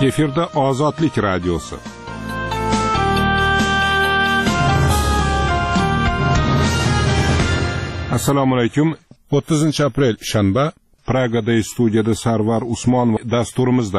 Efirda Ozodlik radiosi. Assalomu alaykum. 30-aprel shanba, Pragada studiyada Sarvar Usmonov dasturimizda.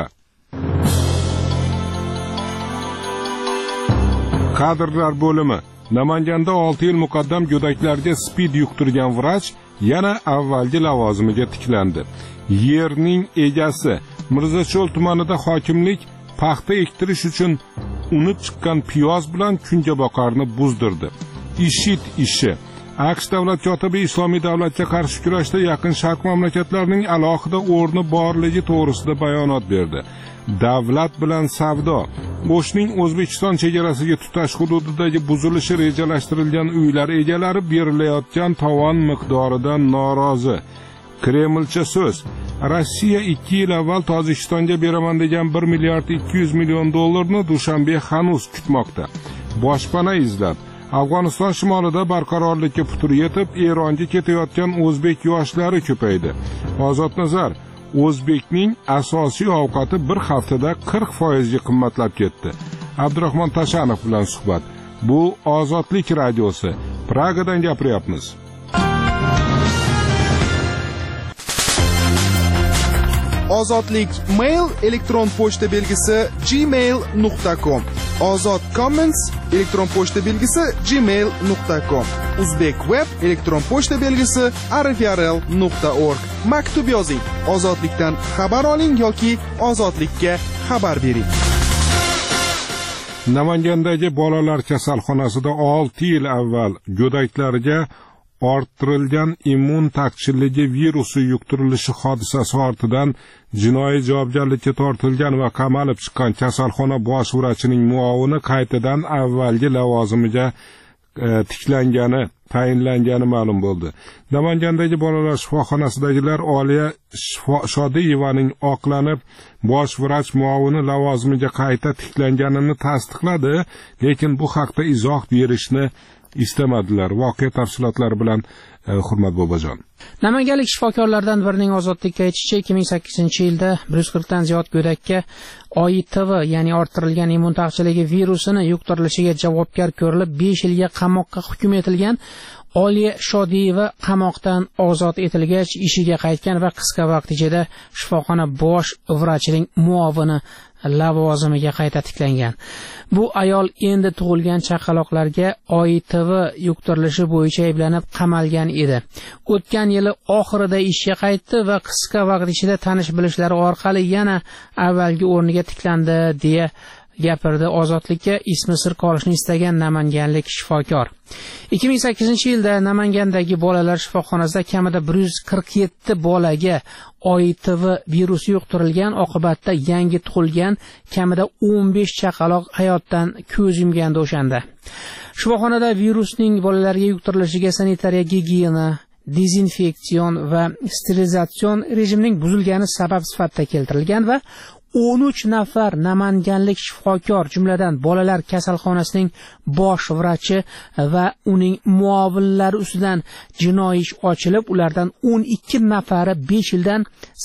Kadrlar bo'limi. Namanganda 6 yil muqaddam go'daklarga SPID yuqtirgan vrach yana avvalgi lavozimiga tiklandi. Yerning egasi Mirzacho'l tumanida hokimlik paxta ektirish uchun unib chiqqan piyoz bilan kungaboqarni buzdirdi. IShID ishi. AQSh davlat kotibi Islomiy davlatga qarshi kurashda Yaqin Sharq mamlakatlarining alohida o'rni borligi to'g'risida bayonot berdi. Davlat bilan savdo. O'shning O'zbekiston chegarasiga tutash hududidagi buzilishi rejalashtirilgan uylar egalari berilayotgan tovon miqdoridan norozi. Kremlcha so'z. Rossiya 2 yil avval Tojikistonga beraman degan 1 milliard 200 million dollarni Dushanbe hanuz kutmoqda. Boshpana izlab Afg'oniston shimolida barqarorlikka putur yetib, Eronga ketayotgan o'zbek yoshlari ko'paydi. Ozodnazar, o'zbekning asosiy ovqati bir haftada 40% ga qimmatlab ketdi. Abdurahmon Tashanov bilan suhbat. Bu Ozodlik radiosi. Pragadan gapiryapmiz. Ozodlik mail elektron pochta belgisi gmail.com. Ozod comments elektron pochta belgisi gmail.com. Uzbek web elektron pochta belgisi arifyarel.org. Maktub yozing. Ozodlikdan xabar oling yoki ozodlikka xabar bering. Namangandagi bolalar kasalxonasida 6 yil avval go'daklarga orttirilgan immun taqchilligi virusi yuqtirilishi hodisasi ortidan jinoiy javobgarlikka tortilgan va qamalib chiqqan kasalxona bosh vrachining muovini qaytadan avvalgi lavozimiga tayinlangani ma'lum bo'ldi. Namangandagi bolalar shifoxonasidagilar Oliya Shodiyevaning oqlanib bosh vrach muovini lavozimiga qayta tiklanganini tasdiqladi, lekin bu haqda izoh berishni istamadilar. Voqea tafsilotlari bilan Hurmat Bobojon. Namanganlik shifokorlardan birining Ozodlikka aytishicha, 2008-yilda 140 dan ziyod go'dakka OITV, ya'ni orttirilgan immun taqchilligi virusini yuqtirilishiga javobgar ko'rilib 5 yilga qamoqqa hukm etilgan. Oliya Shodiyeva qamoqdan ozod etilgach ishiga qaytgan va qisqa vaqt ichida shifoxona bosh vrachining muovini lavozimiga qayta tiklangan. Bu ayol endi tug'ilgan chaqaloqlarga OITV yuqtirilishi bo'yicha ayblanib qamalgan edi. O'tgan yili oxirida ishga qaytdi va qisqa vaqt ichida tanish-bilishlari orqali yana avvalgi o'rniga tiklandi deya gapirdi Ozodlikka ismi sir qolishni istagan namanganlik shifokor. 2008-yilda Namangandagi bolalar shifoxonasida kamida 147 bolaga OITV virusi yuqtirilgan, oqibatda yangi tug'ilgan kamida 15 chaqaloq hayotdan ko'z yumgandi o'shanda. Shifoxonada virusning bolalarga yuqtirilishiga sanitariya gigiyena, dezinfeksion va sterilizatsion rejimining buzilgani sabab sifatida keltirilgan va 13 nafar namanganlik shifokor, jumladan bolalar kasalxonasining bosh vrachi va uning muovinlari ustidan jinoiy ish ochilib, ulardan 12 nafari 5 yildan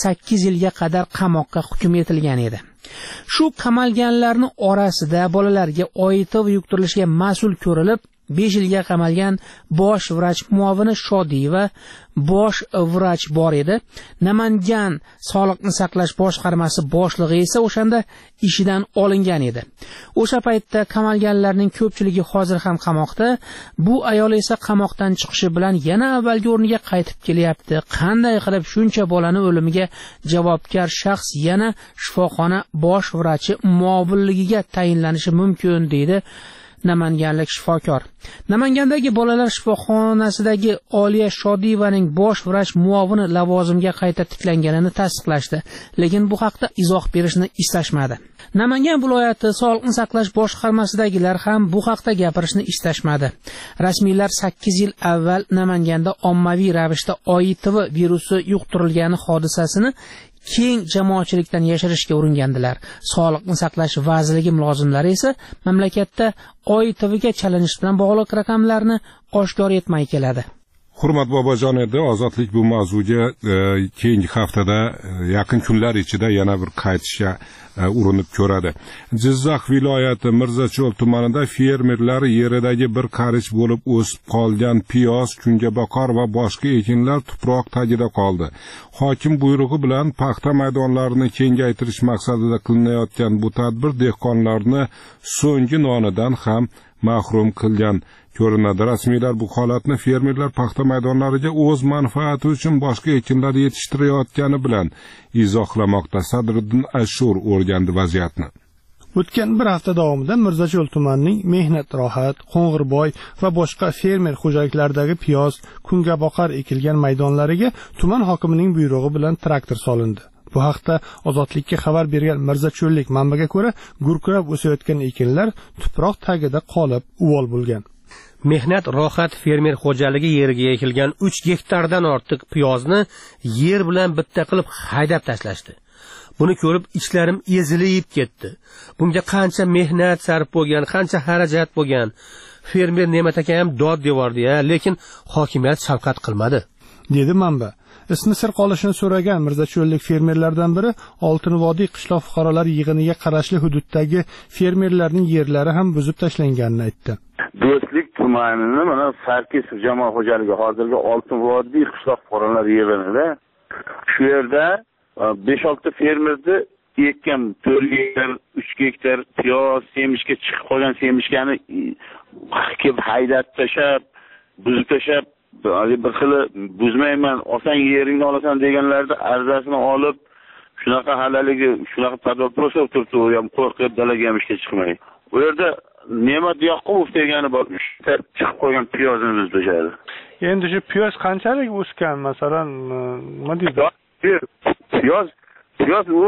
8 yilga qadar qamoqqa hukm etilgan edi. Shu qamalganlarning orasida bolalarga OITV yuqtirilishiga mas'ul ko'rilib 5 yilga qamalgan bosh vrach muovini Shodiyeva bosh vrach bor edi. Namangan Sog'liqni saqlash boshqarmasi boshlig'i esa o'shanda ishidan olingan edi. O'sha paytda qamalganlarning ko'pchiligi hozir ham qamoqda. Bu ayol esa qamoqdan chiqishi bilan yana avvalgi o'rniga qaytib kelyapti. Qanday qilib shuncha bolani o'limiga javobgar shaxs yana shifoxona bosh vrachi muovinligiga tayinlanishi mumkin deydi namanganlik shifokor. Namangandagi bolalar shifoxonasidagi Oliya Shodiyevaning bosh vrach muovini lavozimiga qayta tiklanganini tasdiqlashdi, lekin bu haqda izoh berishni istashmadi. Namangan viloyati Sog'liqni saqlash boshqarmasidagilar ham bu haqda gapirishni istashmadi. Rasmiylar 8 yil avval Namanganda ommaviy ravishda OITV virusi yuqtirilgani hodisasini keng jamoatchilikdan yashirishga uringandilar. Sog'liqni saqlash vazirligi mulozimlari esa mamlakatda OITVga chalinish bilan bog'liq raqamlarni oshkor etmay keladi. Hurmat Bobojon edi, ozodlik bu mavzuga keyingi haftada yaqin kunlar ichida yana bir qaytishga urinib ko'radi. Jizzax viloyati Mirzacho'l tumanida fermerlar yeridagi bir qarich bo'lib o'sib qolgan piyoz, kungaboqar va boshqa ekinlar tuproq tagida qoldi. Hokim buyrug'i bilan paxta maydonlarini kengaytirish maqsadida qilinayotgan bu tadbir dehqonlarni so'nggi nonidan ham mahrum qilgan ko'rinadi. Rasmiylar bu holatni fermerlar paxta maydonlariga o'z manfaati uchun boshqa ekinlar yetishtirayotgani bilan izohlamoqda. Sadriddin Ashur o'rgandi vaziyatni. O'tgan bir hafta davomida Mirzacho'l tumanining Mehnat Rohat, Qo'ng'irboy va boshqa fermer xo'jaliklaridagi piyoz, kungaboqar ekilgan maydonlariga tuman hokimining buyrug'i bilan traktor solindi. Bu haqda Ozodlikka xabar bergan Mirzacho'llik manbaga ko'ra, gurkurab o'sayotgan ekinlar tuproq tagida qolib uvol bo'lgan. Mehnat Rohat fermer xo'jaligi yeriga ekilgan 3 gektardan ortiq piyozni yer bilan bitta qilib haydab tashlashdi. Buni ko'rib ichlarim ezilib ketdi. Bunga qancha mehnat sarf bo'lgan, qancha xarajat bo'lgan. Fermer Ne'mat aka ham dod devordi-ya, lekin hokimiyat shafqat qilmadi, dedi manba. Ismi sir qolishini so'ragan Mirzacho'llik fermerlardan biri Oltinvodiy qishloq fuqarolar yig'iniga qarashli hududdagi fermerlarning yerlari ham buzib tashlanganini aytdi. Do'stlik tumanini mana Sarkis jamoat xo'jaligi hozirgi Oltinvodiy qishloq fuqarolar yig'inida shu yerda 5-6 fermerni ekkan 4 gektar, 3 gektar piyoz, semishga chiqib qolgan semishkani kelib haydab tashab, buzib tashab, bir xil buzmayman, olsang yeringni olasan deganlarda arzasini olib, shunaqa halaligi, shunaqa tadbirlar turibdi, u ham qo'rqib dalaga ham ishga chiqmay. U yerda Ne'mat Yoqubov degani bor, chiqib qolgan piyozni buzib tashadi. Endi shu piyoz qanchalik o'sgan, masalan, nima deydi? Piyoz u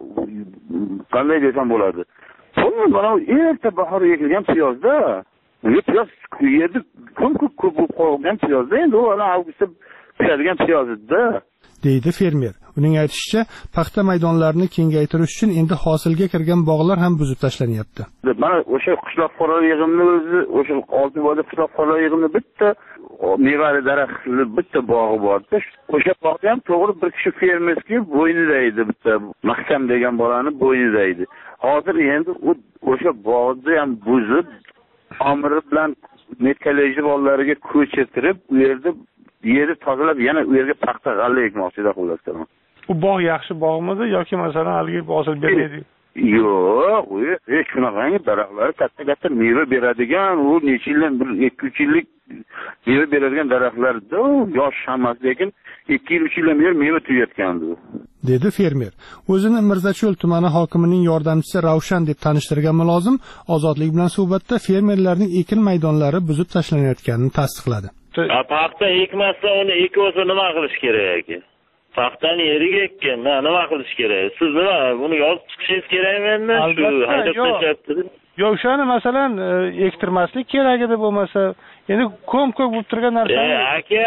qanday desam bo'ladi? Bu mana erta bahor ekilgan piyozda, bu piyoz yerda ko'p qolgan piyozda, endi u avgustda pishadigan piyozda, deydi fermer. Uning aytishicha, paxta maydonlarini kengaytirish uchun endi hosilga kirgan bog'lar ham buzib tashlanyapti. Mana o'sha qishloq fuqarolar yig'inini o'zi, o'sha Oltinvodiy qishloq fuqarolar yig'inida bitta mevali daraxtli bitta bog'i bor. O'sha bog'da ham to'g'ri bir kishi fermerski bo'ynida edi, bitta Mahkam degan bolani bo'ynida edi. Hozir endi o'sha bog'ni ham buzib, omiri bilan metallurgiya bolalariga ko'chirtirib, u yerda yerni tozalab, yana u yerga paxta g'alla ekmoqchida xullasdan. Bu bog' yaxshi bog'midi yoki masalan haligi hosil bermaydi? Yo'q, u shunaqangi daraxtlar katta meva beradigan, u necha yildan 2-3 yillik meva beradigan daraxtlarda yosh emas, lekin 2-3 yildan beri meva tugayotgandi, dedi fermer. O'zini Mirzacho'l tumani hokimining yordamchisi Ravshan deb tanishtirgan mulozim Ozodlik bilan suhbatda fermerlarning ekin maydonlari buzib tashlanayotganini tasdiqladi. Paxta ekmasa uni eksa nima qilish kerak? Paxtani yeriga ekkan, nima qilish kerak? Siz nima buni yozib chiqishingiz kerakmi endi? Shu haydab tashlayapti. Yo'q, shuni masalan ektirmaslik kerak edi bo'lmasa, endi ko'p bo'lib turgan narsa. Aka,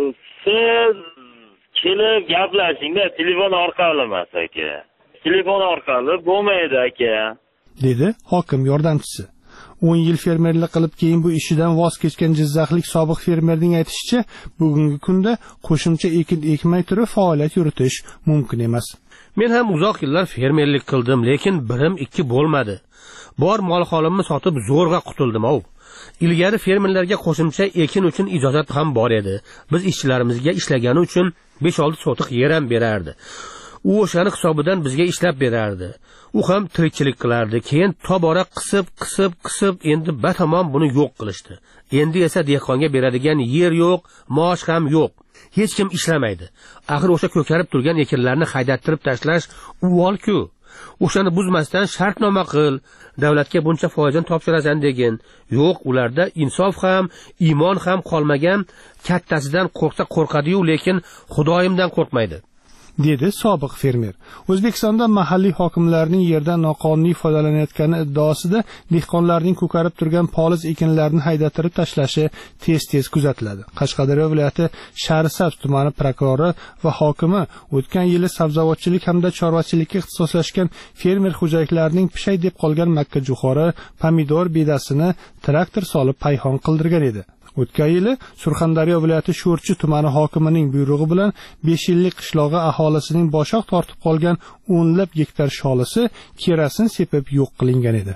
siz kelib gaplashingda, telefon orqali emas aka. Telefon orqali bo'lmaydi aka, dedi hokim yordamchisi. 10 yil fermerlik qilib keyin bu ishidan voz kechgan Jizzaxlik sobiq fermerning aytishicha, bugungi kunda qo'shimcha ekin ekmay turib faoliyat yuritish mumkin emas. Men ham uzoq yillar fermerlik qildim, lekin birim ikki bo'lmadi. Bor mol-holimni sotib zo'rg'a qutuldim-ov. Ilgari fermerlarga qo'shimcha ekin uchun ijozat ham bor edi. Biz ishchilarimizga ishlagani uchun 5-6 sotiq yer ham berardi. U o'shani hisobidan bizga ishlab berardi. U ham tirikchilik qilardi. Keyin tobora qisib endi batamom buni yo'q qilishdi. Endi esa dehqonga beradigan yer yo'q, maosh ham yo'q. Hech kim ishlamaydi. Axir o'sha ko'karib turgan ekinlarni haydattirib tashlash uvol-ku. O'shani buzmasdan shartnoma qil, davlatga buncha foizini topshirasan degin. Yo'q, ularda insof ham, iymon ham qolmagan, kattasidan qo'rqsa qo'rqadi-yu, lekin Xudoyimdan qo'rqmaydi, dedi sobiq fermer. O'zbekistonda mahalliy hokimlarning yerdan noqonuniy foydalanayotgani iddaosida dehqonlarning ko'karib turgan poliz ekinlarini haydattirib tashlashi tez kuzatiladi. Qashqadaryo viloyati Sharisabz tumani prokurori va hokimi o'tgan yili sabzavotchilik hamda chorvachilikka ixtisoslashgan fermer xo'jaliklarining pishay deb qolgan makkajo'xori, pomidor bedasini traktor solib payhon qildirgan edi. O'tgan yili Surxondaryo viloyati Sho'rchi tumani hokimining buyrug'i bilan 5 yillik qishlog'i aholisining boshoq tortib qolgan o'nlab gektar sholisi kerosin sepib yo'q qilingan edi.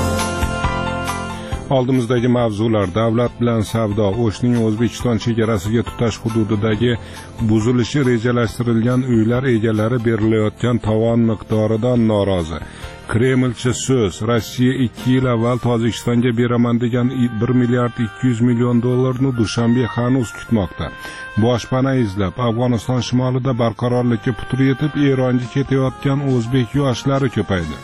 Oldimizdagi mavzular: davlat bilan savdo, O'shning O'zbekiston chegarasiga tutash hududidagi buzilishi rejalashtirilgan uylar egalari berilayotgan tovon miqdoridan norozi. Kremlcha so'z: Rossiya 2 yil avval Tojikistonga beraman degan 1 milliard 200 million dollarni Dushanbe hanuz kutmoqda. Boshpana izlab Afg'oniston shimolida barqarorlikka putur yetib Eronga ketayotgan o'zbek yoshlari ko'paydi.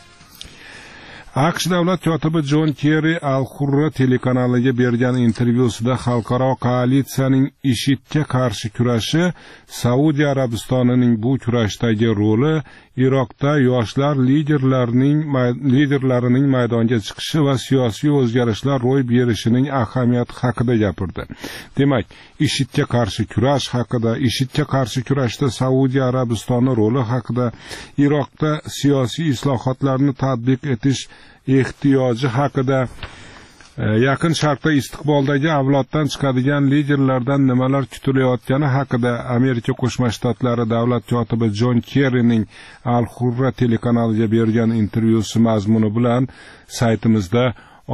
AQSh davlat kotibi Jon Kerri Al-Hurra telekanaliga bergan intervyusida xalqaro koalitsiyaning IShIDga qarshi kurashi, Saudiya Arabistonining bu kurashdagi roli, Iroqda yoshlar liderlarining maydonga chiqishi va siyosiy o'zgarishlar ro'y berishining ahamiyati haqida gapirdi. Demak, IShIDga qarshi kurash haqida, IShIDga qarshi kurashda Saudiya Arabistoni roli haqida, Iroqda siyosiy islohotlarni tatbiq etish ehtiyoji haqida, yaqin sharqda istiqboldagi avloddan chiqadigan liderlardan nimalar kutilayotgani haqida Amerika Qo'shma Shtatlari davlat kotibi Jon Kerrining Al-Hurra telekanaliga bergan intervyusi mazmuni bilan saytimizda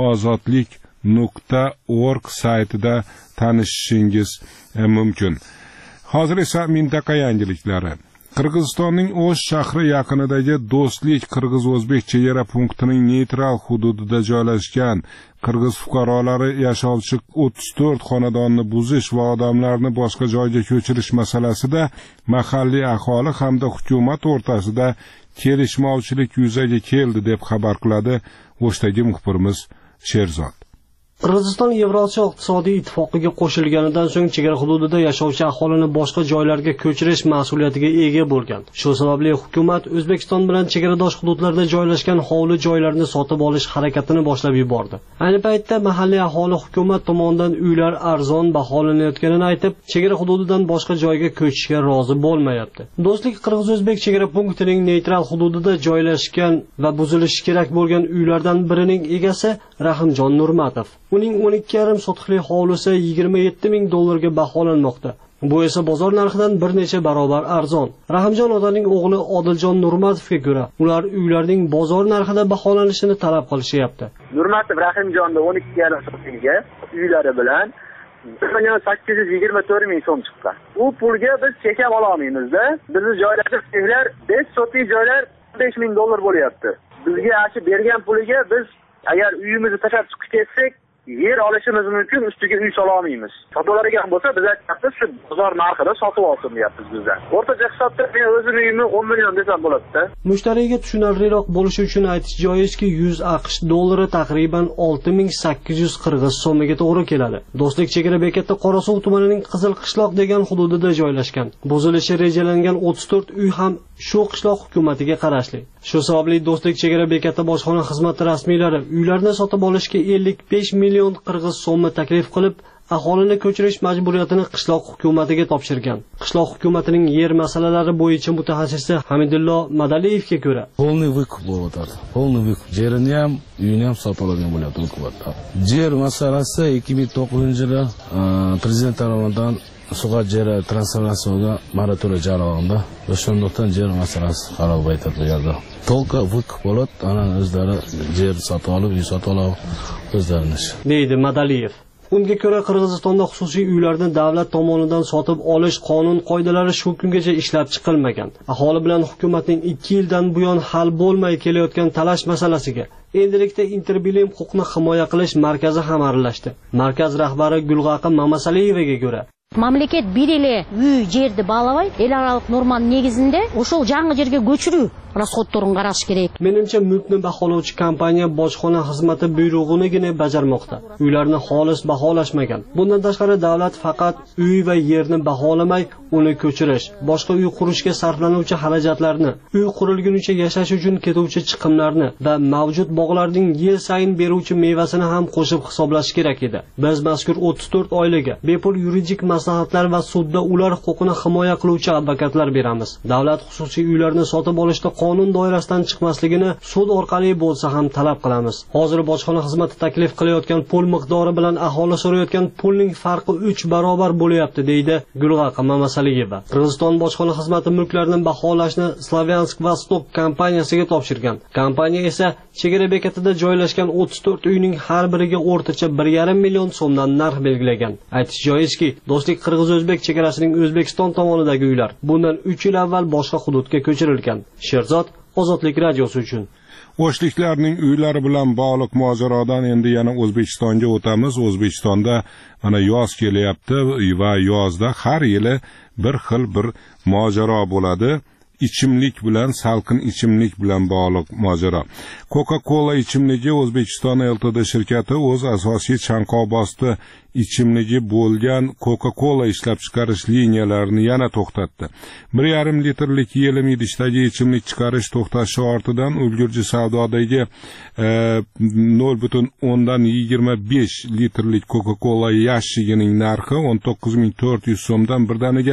ozodlik.org saytida tanishishingiz mumkin. Hozir esa mintaqa yangiliklari. Qirg'izistonning O'sh shahri yaqinidagi Do'stlik qirg'iz-o'zbek chegara punktining neytral hududida joylashgan qirg'iz fuqarolari yashovchi 34 xonadonni buzish va odamlarni boshqa joyga ko'chirish masalasida mahalliy aholi hamda hukumat o'rtasida kelishmovchilik yuzaga keldi deb xabar qiladi O'shdagi muxbirimiz Sherzod. Qirg'iziston Yevrosiyo iqtisodiy ittifoqiga qo'shilganidan so'ng chegara hududida yashovchi aholini boshqa joylarga ko'chirish mas'uliyatiga ega bo'lgan. Shu sababli hukumat O'zbekiston bilan chegaradosh hududlarda joylashgan hovli joylarni sotib olish harakatini boshlab yubordi. Ayni paytda mahalliy aholi hukumat tomonidan uylar arzon baholanayotganini aytib, chegara hududidan boshqa joyga ko'chishga rozi bo'lmayapti. Do'stlik qirg'iz-o'zbek chegara punktining neytral hududida joylashgan va buzilishi kerak bo'lgan uylardan birining egasi Rahimjon Nurmatov. Uning 12,5 sotixli hovlisi 27 ming dollarga baholanmoqda. Bu esa bozor narxidan bir necha barobar arzon. Rahimjon otaning o'g'li Odiljon Nurmatovga ko'ra, ular uylarning bozor narxida baholanishini talab qilishyapti. Nurmatov Rahimjonda 12,5 sotixga uylari bilan 1,824 ming so'm chiqqan. U pulga biz chekab ola olmaymiz-da. Bizni joylarda evlar 5 sotix joylar 5 ming dollar bo'lyapti. Bizga ashi bergan puliga biz agar uyimizni tashlab chiqib ketsak, yer olishimiz mumkin, ustiga uy sola olmaymiz. Sotib oladigan bo'lsa, biz aytamiz, shu bozor narxida sotib olsin deyapmiz bizdan. O'rtacha hisobda men o'zim uyimni 10 million desam bo'ladi-da. Mushtariga tushunarliroq bo'lishi uchun aytish joizki, 100 AQSh dollari taqriban 6800 qirg'iz so'miga to'g'ri keladi. Do'stlik chegara bekati Qorasuv tumanining Qizil qishloq degan hududida joylashgan. Buzilishi rejalangan 34 uy ham shu qishloq hukumatiga qarashli. Shu sababli Do'stlik chegara bekati bojxona xizmati rasmiylari uylarni sotib olishga 55 million qirg'iz so'mi taklif qilib, aholini ko'chirish majburiyatini qishloq hukumatiga topshirgan. Qishloq hukumatining yer masalalari bo'yicha mutaxassisi Hamidullo Madaliyevga ko'ra, полный выкуп bo'lyapti. Полный выкуп. Yerini ham, uyini ham sotib olgan bo'lyapti hukumatdan. Yer masalasi 2009-yili prezident tomonidan sug'at jeri transformatsiyaga moratoriy jarayonida o'shandoqdan yer masalasi hal etilgan. To'liq vыкуп bo'lib, ana o'zlari yer sotib olib, uy sotib olib o'zlarini deydi Madaliyev. Unga ko'ra Qirg'izistonda xususiy uylarni davlat tomonidan sotib olish qonun qoidalari shu kungacha ishlab chiqilmagan. Aholi bilan hukumatning 2 yildan buyon hal bo'lmay kelayotgan talash masalasiga endilikda Interbilim huquqni himoya qilish markazi ham aralashdi. Markaz rahbari Gulg'aqi Mamasaliyevaga ko'ra, mamlakat bir yili uy yerni bog'lamay, el arалық normaning negizinde o'shol yangi yerga ko'chirib расходтарын qarash kerak. Menimcha mulkni baholovchi kompaniya bojxona xizmati buyrug'inigina bajarmoqda. Uylarni xolis baholashmagan. Bundan tashqari davlat faqat uy va yerni baholamay, uni ko'chirish, boshqa uy qurishga sarflanuvchi xarajatlarni, uy qurilgunicha yashash uchun ketuvchi chiqimlarni va mavjud bog'larning yil sayin beruvchi mevasini ham qo'shib hisoblash kerak edi. Biz mazkur 34 oilaga bepul yuridik maslahatlar va sudda ular huquqini himoya qiluvchi advokatlar beramiz. Davlat xususiy uylarni sotib olishda qonun doirasidan chiqmasligini sud orqali bo'lsa ham talab qilamiz. Hozir bojxona xizmati taklif qilayotgan pul miqdori bilan aholi so'rayotgan pulning farqi 3 barobar bo'lyapti, deydi Gulg'aqa Mamasaliyeva. Qirg'iziston bojxona xizmati mulklarini baholashni Slavyansk Vostok kompaniyasiga topshirgan. Kompaniya esa chegara bekatida joylashgan 34 uyning har biriga o'rtacha 1,5 million so'mdan narx belgilagan. Aytish joizki, Do'stlik qirg'iz-o'zbek chegarasining O'zbekiston tomonidagi uylar bundan 3 yil avval boshqa hududga ko'chirilgan. Sherzod, Ozodlik radiosi uchun. O'shliklarning uylari bilan bog'liq mojarodan endi yana O'zbekistonga o'tamiz. O'zbekistonda mana yoz kelyapti va yozda har yili bir xil bir mojaro bo'ladi. ichimlik bilan, salqin ichimlik bilan bog'liq mojaro. Coca-Cola ichimligi O'zbekiston Ltd shirkati o'z asosiy chanqobosti ichimligi bo'lgan Coca-Cola ishlab chiqarish liniyalarini yana to'xtatdi. 1,5 litrlik yelim idishdagi ichimlik chiqarish to'xtashi ortidan ulgurji savdodagi 0,25 litrlik Coca-Cola yashigining narxi 19.400 so'mdan birdaniga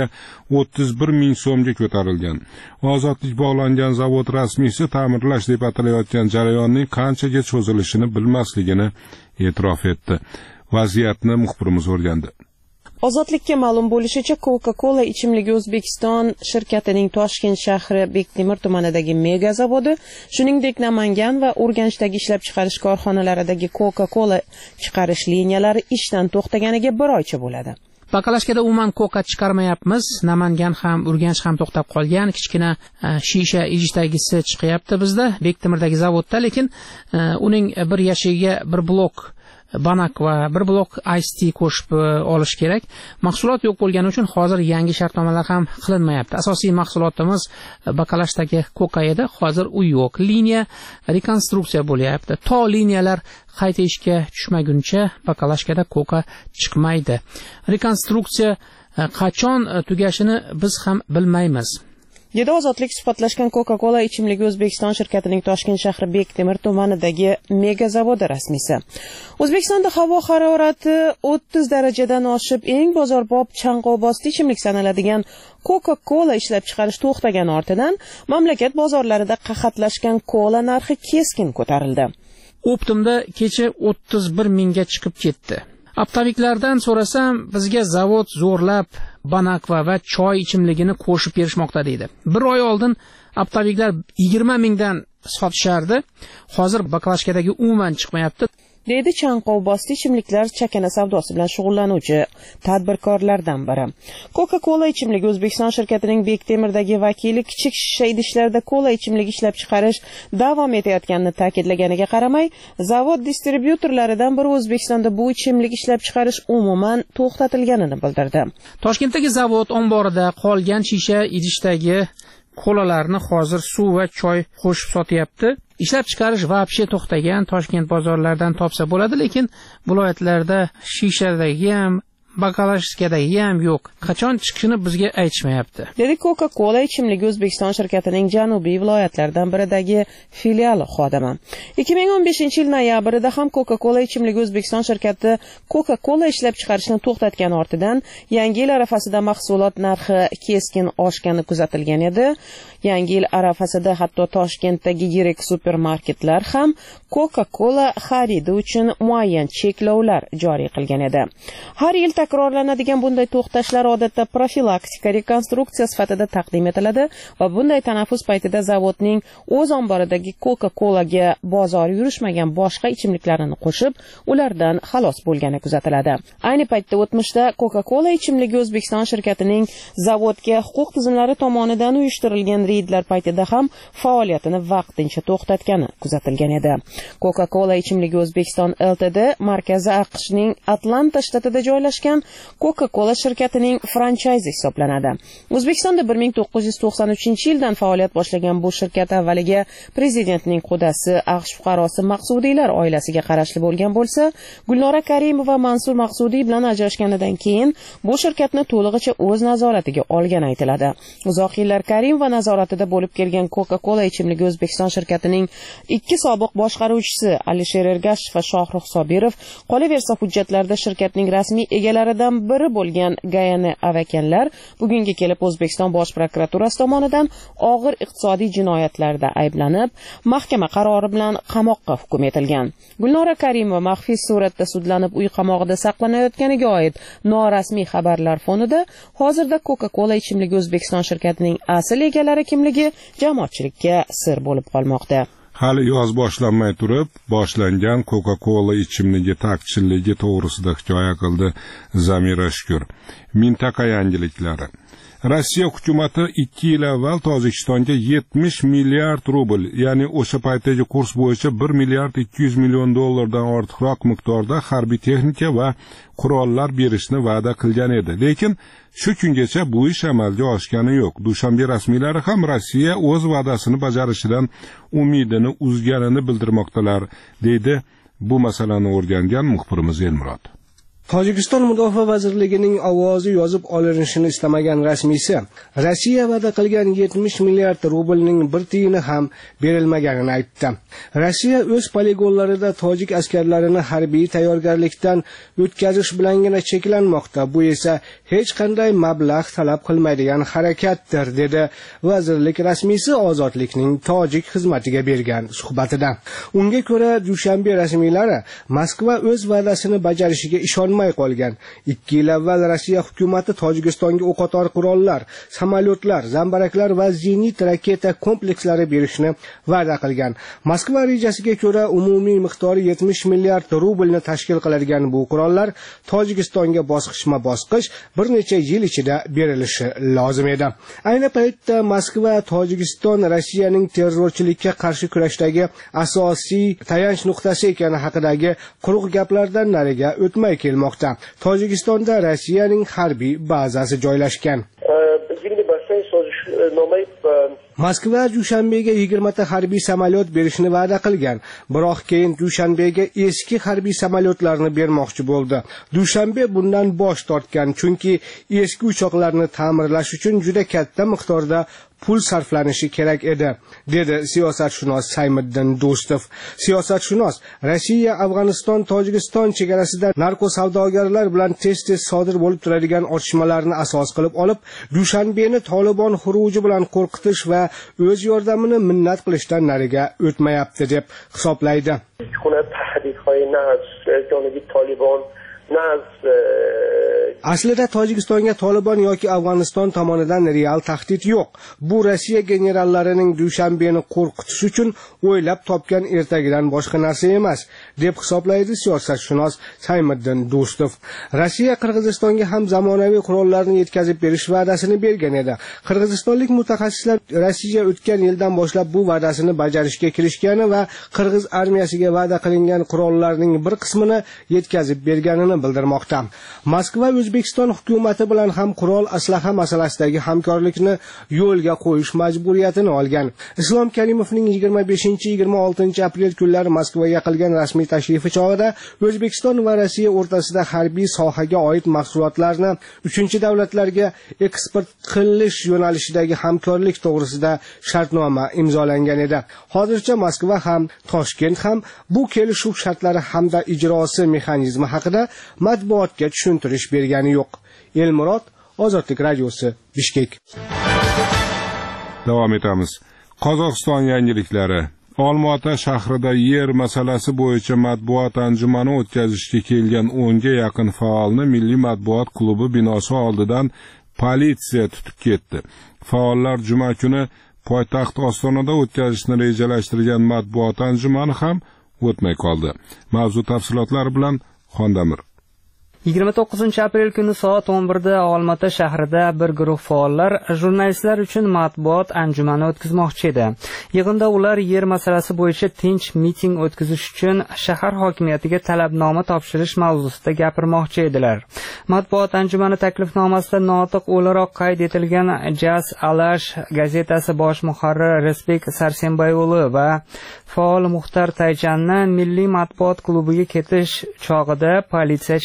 31.000 so'mga ko'tarilgan. Ozodlik bog'langan zavod rasmiysi ta'mirlash deb atalayotgan jarayonning qanchaga cho'zilishini bilmasligini e'tirof etdi. Vaziyatni muxbirimiz o'rgandi. Ozodlikka ma'lum bo'lishicha, Coca-Cola ichimligi O'zbekiston shirkatining Toshkent shahri Bektemir tumanidagi mega zavodi, shuningdek Namangan va Urganchdagi ishlab chiqarish korxonalaridagi Coca-Cola chiqarish liniyalari ishdan to'xtaganiga 1 oycha bo'ladi. Bakalashkada umuman koka chiqarmayapmiz. Namangan ham, Urganch ham to'xtab qolgan. Kichkina shisha idishdagisi chiqyapti bizda Bektemirdagi zavodda, lekin uning bir yashigiga bir blok banak va bir blok Ice Tea qo'shib olish kerak. Mahsulot yo'q bo'lgani uchun hozir yangi shartnomalar ham qilinmayapti. Asosiy mahsulotimiz bakalashdagi koka edi, hozir u yo'q. Liniya rekonstruksiya bo'lyapti. To liniyalar qayta ishga tushmaguncha bakalashkada koka chiqmaydi. Rekonstruksiya qachon tugashini biz ham bilmaymiz. Yedi Ozodlik suhbatlashgan Coca-Cola ichimligi O'zbekiston shirkatining Toshkent shahri Bektemir tumanidagi mega zavodi rasmiysi. O'zbekistonda havo harorati 30 darajadan oshib, eng bozorbop chanqobosti ichimlik sanaladigan Coca-Cola ishlab chiqarish to'xtagani ortidan mamlakat bozorlarida qahatlashgan kola narxi keskin ko'tarildi. Optimda kecha 31 mingga chiqib ketdi. Aptaviklardan so'rasam, bizga zavod zo'rlab banakva va choy ichimligini qo'shib berishmoqda deydi. 1 oy oldin aptaviklar 20 mingdan sotishardi. Hozir bakalashkadagi umuman chiqmayapti. deydi chanqovbosti ichimliklar chakana savdosi bilan shug'ullanuvchi tadbirkorlardan biri. Coca-Cola ichimligi O'zbekiston shirkatining Bektemirdagi vakili kichik shisha idishlarda kola ichimligi ishlab chiqarish davom etayotganini ta'kidlaganiga qaramay, zavod distribyutorlaridan biri O'zbekistonda bu ichimlik ishlab chiqarish umuman to'xtatilganini bildirdi. Toshkentdagi zavod omborida qolgan shisha idishdagi kolalarni hozir suv va choy qo'shib sotyapti. Ishlab chiqarish vaqti to'xtagan. Toshkent bozorlaridan topsa bo'ladi, lekin viloyatlarda shishadagi ham, bakalashkadagi ham yo'q. Qachon chiqishini bizga aytishmayapti. Dedi Coca-Cola ichimligi O'zbekiston shirkatining janubiy viloyatlaridan biridagi filiali xodimi. 2015-yil noyabrida ham Coca-Cola ichimligi O'zbekiston shirkati Coca-Cola ishlab chiqarishni to'xtatgan ortidan yangi yil arafasida mahsulot narxi keskin oshgani kuzatilgan edi. Yangi yil arafasida hatto Toshkentdagi yirik supermarketlar ham Coca-Cola xaridi uchun muayyan cheklovlar joriy qilgan edi. Har yil takrorlanadigan bunday to'xtashlar odatda profilaktika rekonstruksiya sifatida taqdim etiladi va bunday tanaffus paytida zavodning o'z omboridagi Coca-Colaga bozor yurishmagan boshqa ichimliklarini qo'shib, ulardan xalos bo'lgani kuzatiladi. Ayni paytda o'tmishda Coca-Cola ichimligi O'zbekiston shirkatining zavodga huquq tizimlari tomonidan uyushtirilgan reydlar paytida ham faoliyatini vaqtincha to'xtatgani kuzatilgan edi. Coca-Cola ichimligi O'zbekiston Ltd markazi AQShning Atlanta shtatida joylashgan Coca-Cola shirkatining franchayzi hisoblanadi. O'zbekistonda 1993-yildan faoliyat boshlagan bu shirkat avvaliga prezidentning qudasi AQSh fuqarosi Maqsudiylar oilasiga qarashli bo'lgan bo'lsa, Gulnora Karimova va Mansur Maqsudiy bilan ajrashganidan keyin bu shirkatni to'lig'icha o'z nazoratiga olgani aytiladi. Uzoq yillar Karim va nazoratida bo'lib kelgan Coca-Cola ichimligi O'zbekiston shirkatining ikki sobiq boshqaruvchisi Alisher Ergashev va Shohruh Sobirov qolaversa hujjatlarda shirkatning rasmiy egalari vakillaridan biri bo'lgan Gayane Avakanlar bugunga kelib O'zbekiston Bosh prokuraturasi tomonidan og'ir iqtisodiy jinoyatlarda ayblanib, mahkama qarori bilan qamoqqa hukm etilgan. Gulnora Karimova maxfiy suratda sudlanib uy qamog'ida saqlanayotganiga oid norasmiy xabarlar fonida hozirda Coca-Cola ichimligi O'zbekiston shirkatining asl egalari kimligi jamoatchilikka sir bo'lib qolmoqda. Hali yoz boshlanmay turib, boshlangan Coca-Cola ichimligi taqchilligi to'g'risida hikoya qildi Zamira Shukur. Mintaqa yangiliklari. Rossiya hukumati 2 yil avval Tojikistonga 70 milliard rubl, ya'ni o'sha paytdagi kurs bo'yicha 1 milliard 200 million dollardan ortiqroq miqdorda harbiy texnika va qurollar berishni va'da qilgan edi. Lekin shu kungacha bu ish amalga oshgani yo'q. Dushanbe rasmiylari ham Rossiya o'z va'dasini bajarishidan umidini uzganini bildirmoqdalar, deydi bu masalani o'rgangan muxbirimiz Elmurod. Tojikiston Mudofaa vazirligining ovozi yozib olinishini istamagan rasmiysi Rossiya va'da qilgan 70 milliard rublning bir tiyini ham berilmaganini aytdi. Rossiya o'z poligonlarida tojik askarlarini harbiy tayyorgarlikdan o'tkazish bilangina cheklanmoqda. Bu esa hech qanday mablag' talab qilmaydigan harakatdir, dedi vazirlik rasmiysi Ozodlikning tojik xizmatiga bergan suhbatida. Unga ko'ra, Dushanbe rasmiylari Moskva o'z va'dasini bajarishiga ishonmaydi qolgan. 2 yil avval Rossiya hukumati Tojikistonga o'qotar qurollar, samolyotlar, zambaraklar va zenit raketa komplekslari berishni va'da qilgan. Moskva rejasiga ko'ra umumiy miqdori 70 milliard rublni tashkil qiladigan bu qurollar Tojikistonga bosqichma-bosqich bir necha yil ichida berilishi lozim edi. Ayni paytda Moskva Tojikiston Rossiyaning terrorchilikka qarshi kurashdagi asosiy tayanch nuqtasi ekani haqidagi quruq gaplardan nariga o'tmay kelmoqda. Tojikistonda Rossiyaning harbiy bazasi joylashgan. Moskva Dushanbega 20 ta harbiy samolyot berishni va'da qilgan, biroq keyin Dushanbega eski harbiy samolyotlarni bermoqchi bo'ldi. Dushanbe bundan bosh tortgan, chunki eski uchoqlarni ta'mirlash uchun juda katta miqdorda pul sarflanishi kerak edi, dedi siyosatshunos Saymiddin Do'stov. Siyosatshunos Rossiya Afg'oniston Tojikiston chegarasida narko savdogarlar bilan tez-tez sodir bo'lib turadigan otishmalarni asos qilib olib, Dushanbeni Tolibon xuruji bilan qo'rqitish va o'z yordamini minnat qilishdan nariga o'tmayapti deb hisoblaydi. Aslida Tojikistonga Tolibon yoki Afg'oniston tomonidan real tahdid yo'q. Bu Rossiya generallarining Dushanbeni qo'rqitish uchun o'ylab topgan ertagidan boshqa narsa emas, deb hisoblaydi siyosatshunos Saymiddin Do'stov. Rossiya Qirg'izistonga ham zamonaviy qurollarni yetkazib berish va'dasini bergan edi. Qirg'izistonlik mutaxassislar Rossiya o'tgan yildan boshlab bu va'dasini bajarishga kirishgani va Qirg'iz armiyasiga va'da qilingan qurollarning bir qismini yetkazib berganini bildirmoqda. Moskva O'zbekiston hukumati bilan ham qurol aslaha masalasidagi hamkorlikni yo'lga qo'yish majburiyatini olgan. Islom Karimovning 25-26 aprel kunlari Moskvaga qilgan rasmiy tashrifi chog'ida O'zbekiston va Rossiya o'rtasida harbiy sohaga oid mahsulotlarni 3 davlatlarga eksport qilish yo'nalishidagi hamkorlik to'g'risida shartnoma imzolangan edi. Hozircha Moskva ham Toshkent ham bu kelishuv shartlari hamda ijrosi mexanizmi haqida matbuotga tushuntirish bergani yo'q. Elmurod, Ozodlik radiosi, Bishkek. Davom etamiz. Qozog'iston yangiliklari. Olmaota shahrida yer masalasi bo'yicha matbuot anjumani o'tkazishga kelgan 10 ga yaqin faolni Milliy matbuot klubi binosi oldidan politsiya tutib ketdi. Faollar juma kuni poytaxt Ostonada o'tkazishni rejalashtirgan matbuot anjumani ham o'tmay qoldi. Mavzu tafsilotlari bilan Xondamir. 29 aprel kuni soat 11 da Olmaota shahrida bir guruh faollar jurnalistlar uchun matbuot anjumani o'tkazmoqchi edi. Yig'inda ular yer masalasi bo'yicha tinch miting o'tkazish uchun shahar hokimiyatiga talabnoma topshirish mavzusida gapirmoqchi edilar. Matbuot anjumani taklifnomasida notiq o'laroq qayd etilgan Jas Alash gazetasi bosh muharriri Respek Sarsenbayo'li va faol Muxtar Tayjanni Milliy matbuot klubiga ketish chog'ida politsiyachilar to'xtatdi.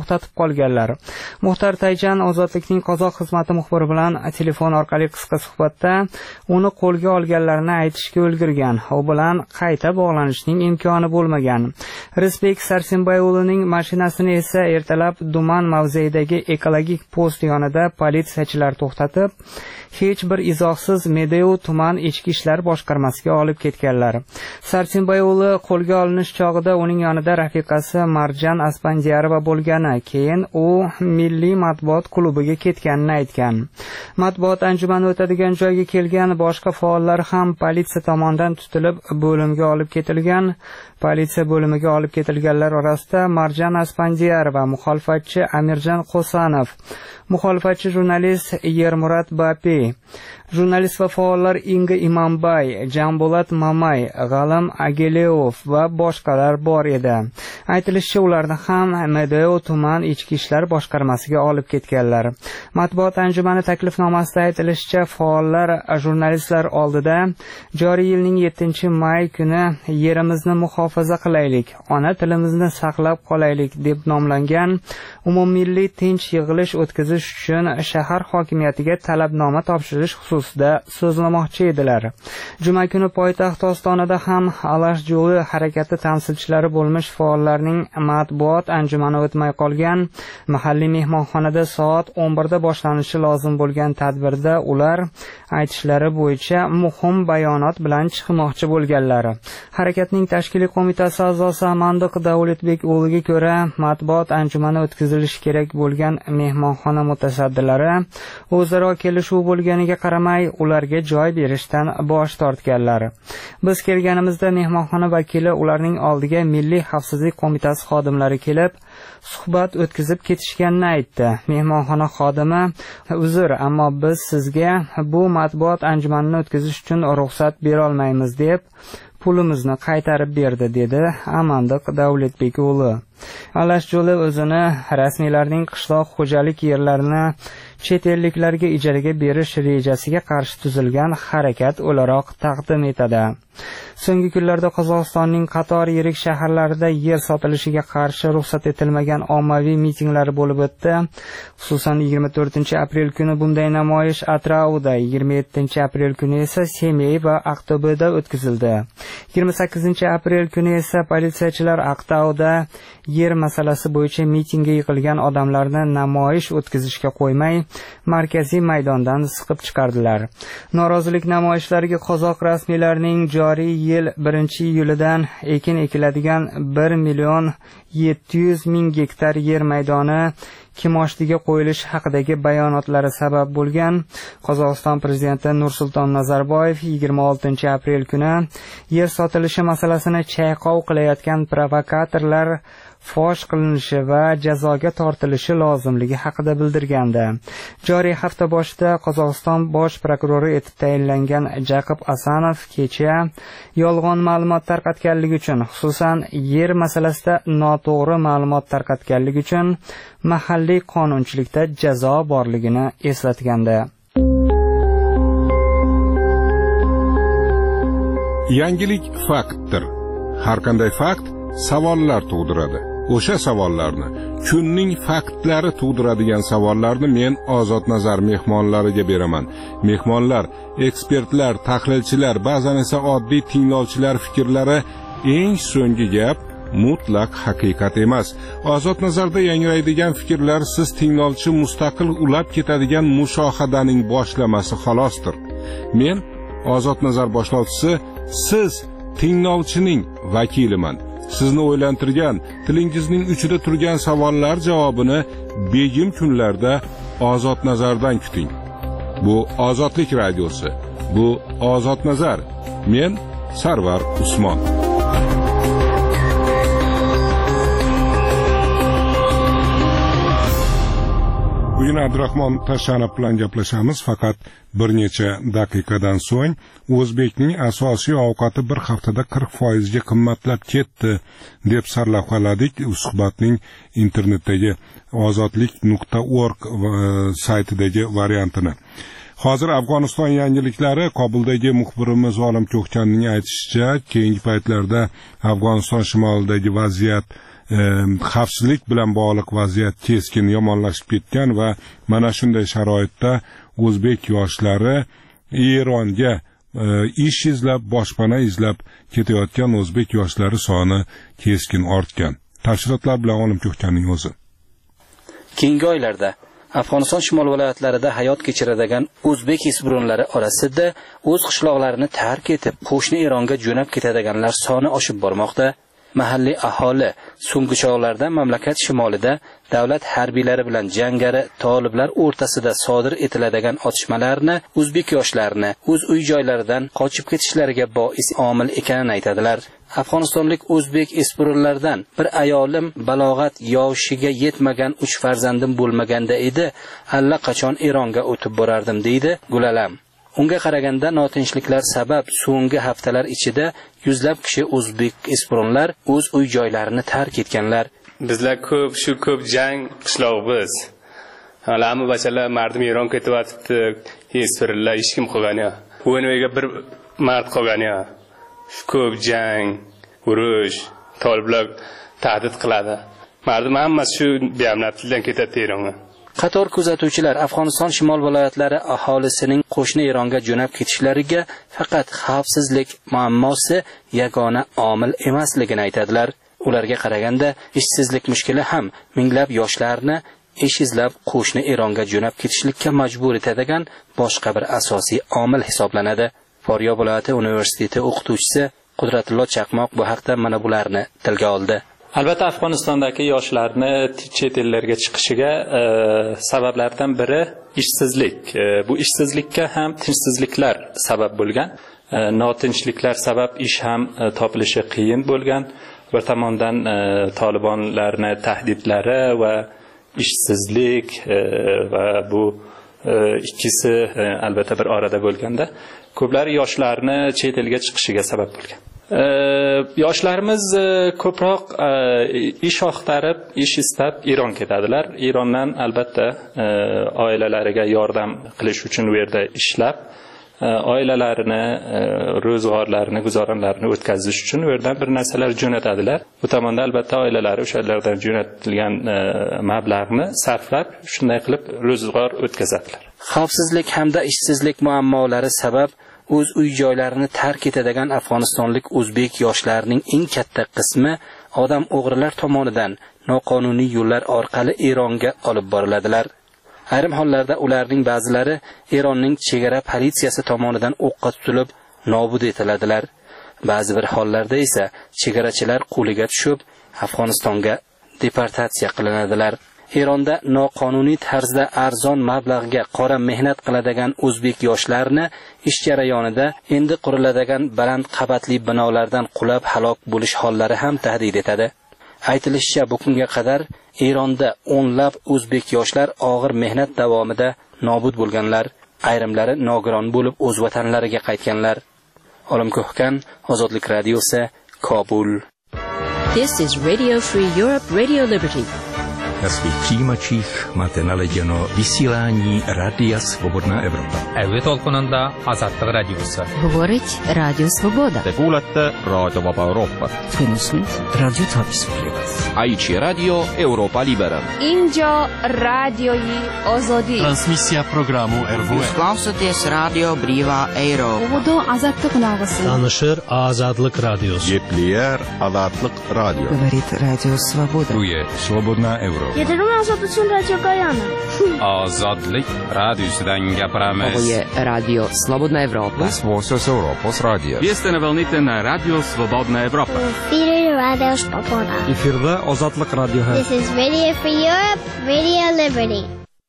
to'xtatib qolganlar. Muxtar Tayjan Ozodlikning qozoq xizmati muxbiri bilan telefon orqali qisqa suhbatda uni qo'lga olganlarini aytishga ulgurgan. U bilan qayta bog'lanishning imkoni bo'lmagan. Rizbek Sarsimbayo'lining mashinasini esa ertalab Duman mavzeidagi ekologik post yonida politsiyachilar to'xtatib, hech bir izohsiz Medeu tuman ichki ishlar boshqarmasiga olib ketganlar. Sarsimbayo'li qo'lga olinish chog'ida uning yonida rafiqasi Marjan Aspandiyarova bo'lgani, keyin u Milliy matbuot klubiga ketganini aytgan. Matbuot anjumani o'tadigan joyga kelgan boshqa faollar ham politsiya tomonidan tutilib bo'limga olib ketilgan. Politsiya bo'limiga olib ketilganlar orasida Marjan Aspandiyarova, muxolifatchi Amirjon Qo'sanov, muxolifatchi jurnalist Yermurat Bapi, jurnalist va faollar Inga Imambay, Jambolat Mamay, G'alam Ageleov va boshqalar bor edi. Aytilishicha, ularni ham Medeu tuman ichki ishlar boshqarmasiga olib ketganlar. Matbuot anjumani taklifnomasida aytilishicha, faollar jurnalistlar oldida joriy yilning 7-may kuni yerimizni muhofaza qilaylik, ona tilimizni saqlab qolaylik deb nomlangan umummilliy tinch yig'ilish o'tkazish uchun shahar hokimiyatiga talabnoma topshirish xususida so'zlamoqchi edilar. Juma kuni poytaxt Ostonada ham Alash yo'li harakati tamsilchilari bo'lmish faollarning matbuot anjumani o'tmay qolgan. Mahalliy mehmonxonada soat 11 da boshlanishi lozim bo'lgan tadbirda ular aytishlari bo'yicha muhim bayonot bilan chiqmoqchi bo'lganlar. Harakatning tashkiliy qo'mitasi a'zosi Amandiq Davlatbek o'g'liga ko'ra, matbuot anjumani o'tkazilishi kerak bo'lgan mehmonxona mutasaddilari o'zaro kelishuv bo'lganiga qaramay ularga joy berishdan bosh tortganlar. Biz kelganimizda mehmonxona vakili ularning oldiga Milliy xavfsizlik qo'mitasi xodimlari kelib, suhbat o'tkazib ketishganini aytdi. Mehmonxona xodimi: "Uzr, ammo biz sizga bu matbuot anjumanini o'tkazish uchun ruxsat bera olmaymiz" deb pulimizni qaytarib berdi, dedi Amandiq Davlatbek o'g'li. Alash yo'li o'zini rasmiylarning qishloq xo'jalik yerlarini chet elliklarga ijaraga berish rejasiga qarshi tuzilgan harakat o'laroq taqdim etadi. So'nggi kunlarda Qozog'istonning qator yirik shaharlarida yer sotilishiga qarshi ruxsat etilmagan ommaviy mitinglar bo'lib o'tdi. Xususan 24-aprel kuni bunday namoyish Atrauda, 27-aprel kuni esa Semey va Aqto'beda o'tkazildi. 28-aprel kuni esa politsiyachilar Aqtauda yer masalasi bo'yicha mitingga yig'ilgan odamlarni namoyish o'tkazishga qo'ymay, markaziy maydondan siqib chiqardilar. Norozilik namoyishlariga qozoq rasmiylarining joriy yil 1-iyulidan ekin ekiladigan 1,700,000 gektar yer maydoni kimoshdiga qo'yilishi haqidagi bayonotlari sabab bo'lgan. Qozog'iston prezidenti Nursulton Nazarboyev 26-aprel kuni yer sotilishi masalasini chayqov qilayotgan provokatorlar fosh qilinishi va jazoga tortilishi lozimligi haqida bildirgandi. Joriy hafta boshida Qozog'iston bosh prokurori etib tayinlangan Jaqib Asanov kecha yolg'on ma'lumot tarqatganligi uchun, xususan yer masalasida noto'g'ri ma'lumot tarqatganligi uchun mahalliy qonunchilikda jazo borligini eslatgandi. Yangilik faktdir. Har qanday fakt savollar tug'diradi. O'sha savollarni, kunning faktlari tug'diradigan savollarni men Ozod Nazar mehmonlariga beraman. Mehmonlar, ekspertlar, tahlilchilar, ba'zan esa oddiy tinglovchilar fikrlari eng so'nggi gap mutlaq haqiqat emas. Ozod Nazarda yangraydigan fikrlar siz tinglovchi mustaqil ulab ketadigan mushohadaning boshlamasi xolosdir. Men Ozod Nazar boshlovchisi, siz tinglovchining vakiliman. Sizni o'ylantirgan, tilingizning uchida turgan savollar javobini begim kunlarda Ozod Nazardan kuting. Bu Ozodlik radiosi. Bu Ozod Nazar. Men Sarvar Usmon. Bugun Abdurahmon Tashanov bilan gaplashamiz, faqat bir necha daqiqadan so'ng O'zbekning asosiy ovqati bir haftada 40% ga qimmatlab ketdi deb sarlavhaladik. Suhbatning internetdagi ozodlik.org saytidagi variantini. Hozir Afg'oniston yangiliklari, Kobuldagi muxbirimiz Olim Ko'kchanning aytishicha, keyingi paytlarda Afg'oniston shimolidagi vaziyat xavfsizlik bilan bog'liq vaziyat keskin yomonlashib ketgan va mana shunday sharoitda o'zbek yoshlari Eronga ish izlab, boshpana izlab ketayotgan o'zbek yoshlari soni keskin ortgan. Tafsilotlar bilan Olim Ko'hkanning o'zi. Keyingi oylarda Afg'oniston shimol viloyatlarida hayot kechiradigan o'zbek isbronlari orasida o'z qishloqlarini tark etib, qo'shni Eronga jo'nab ketadiganlar soni oshib bormoqda. Mahalliy aholi so'nggi chog'larda mamlakat shimolida davlat harbiylari bilan jangari toliblar o'rtasida sodir etiladigan otishmalarni o'zbek yoshlarini o'z uy-joylaridan qochib ketishlariga bois omil ekanini aytadilar. Afg'onistonlik o'zbek espurillardan bir ayolim balog'at yoshiga yetmagan 3 farzandim bo'lmaganda edi, allaqachon Eronga o'tib borardim deydi Gulalam. Unga qaraganda notinchliklar sabab so'nggi haftalar ichida yuzlab kishi o'zbek espuronlar o'z uy-joylarini tark etganlar. Bizlar ko'p jang qishlog'imiz. Hamma bachalar mardim Eron ketyapti, espuronlar hech kim qolgan yo'q. O'ynaga bir mard qolgan yo'q. Ko'p jang, urush, toliblar tahdid qiladi. Mardim hammasi shu beamlatlikdan ketadi Eronga. Qator kuzatuvchilar Afg'oniston shimol viloyatlari aholisining qo'shni Eronga jo'nab ketishlariga faqat xavfsizlik muammosi yagona omil emasligini aytadilar. Ularga qaraganda ishsizlik mushkuli ham minglab yoshlarni ish izlab qo'shni Eronga jo'nab ketishlikka majbur etadigan boshqa bir asosiy omil hisoblanadi. Farg'ona viloyati universiteti o'qituvchisi Qudratullo Chaqmoq bu haqda mana bularni tilga oldi. Albatta Afg'onistondagi yoshlarni chet ellarga chiqishiga sabablardan biri ishsizlik. Bu ishsizlikka ham tinchsizliklar sabab bo'lgan. Notinchliklar sabab ish ham topilishi qiyin bo'lgan. Bir tomondan Tolibonlarning tahdidlari va ishsizlik va bu ikkisi albatta bir orada bo'lganda ko'plar yoshlarni chet elga chiqishiga sabab bo'lgan. Yoshlarimiz ko'proq ish axtarib, ish istab Eron ketadilar. Erondan albatta oilalariga yordam qilish uchun u yerda ishlab, oilalarini, ro'zg'orlarini, guzoronlarini o'tkazish uchun u yerdan bir narsalar jo'natadilar. Bu tomonda albatta oilalari o'shalardan jo'natilgan mablag'ni sarflab, shunday qilib ro'zg'or o'tkazadilar. Xavfsizlik hamda ishsizlik muammolari sabab o'z uy-joylarini tark etadigan afg'onistonlik o'zbek yoshlarining eng katta qismi odam o'g'rilar tomonidan noqonuniy yo'llar orqali Eronga olib boriladilar. Ayrim hollarda ularning ba'zilari Eronning chegara politsiyasi tomonidan o'qqa tutilib nobud etiladilar. Ba'zi bir hollarda esa chegarachilar qo'liga tushib Afg'onistonga deportatsiya qilinadilar. Eronda noqonuniy tarzda arzon mablag'ga qora mehnat qiladigan o'zbek yoshlarni ish jarayonida endi quriladigan baland qavatli binolardan qulab halok bo'lish hollari ham tahdid etadi. Aytilishicha, bu kunga qadar Eronda o'nlab o'zbek yoshlar og'ir mehnat davomida nobud bo'lganlar, ayrimlari nogiron bo'lib o'z vatanlariga qaytganlar. Olim Ko'hkan, Ozodlik radiosi, Kabul. This is Radio Free Europe, Radio Liberty. Na svých přijímačích máte naladěno vysílání Rádia Svobodná Evropa. Evlet olkununda Azadlık Radiosu. Говорить Радио Свобода. Te kuulete Raadio Vaba Euroopa. Tunnisnud Radio Tapismiligas. Aici Radio Europa Libera. Injo radioi Ozodi. Transmisja programu RVS. Klausāties Radio Brīvā Eiropa. Uvudu Azadlık Navası. Tanışır Azadlık Radiosu. Yepliyer Azadlık Radio. Говорит Радио Свобода. Tu je Svobodná Evropa. Yedirimi Azad uchun Radio Gayana. Ozodlik Radiosudan gapiramiz. Ovo je Radio Slobodna Evropa. Svosos Europos Radio. Jeste na valnite na Radio Svobodna Evropa. Efiri Radio Svoboda. Efirde Azadlık Radiosu. This is Radio Free Europe, Radio Liberty.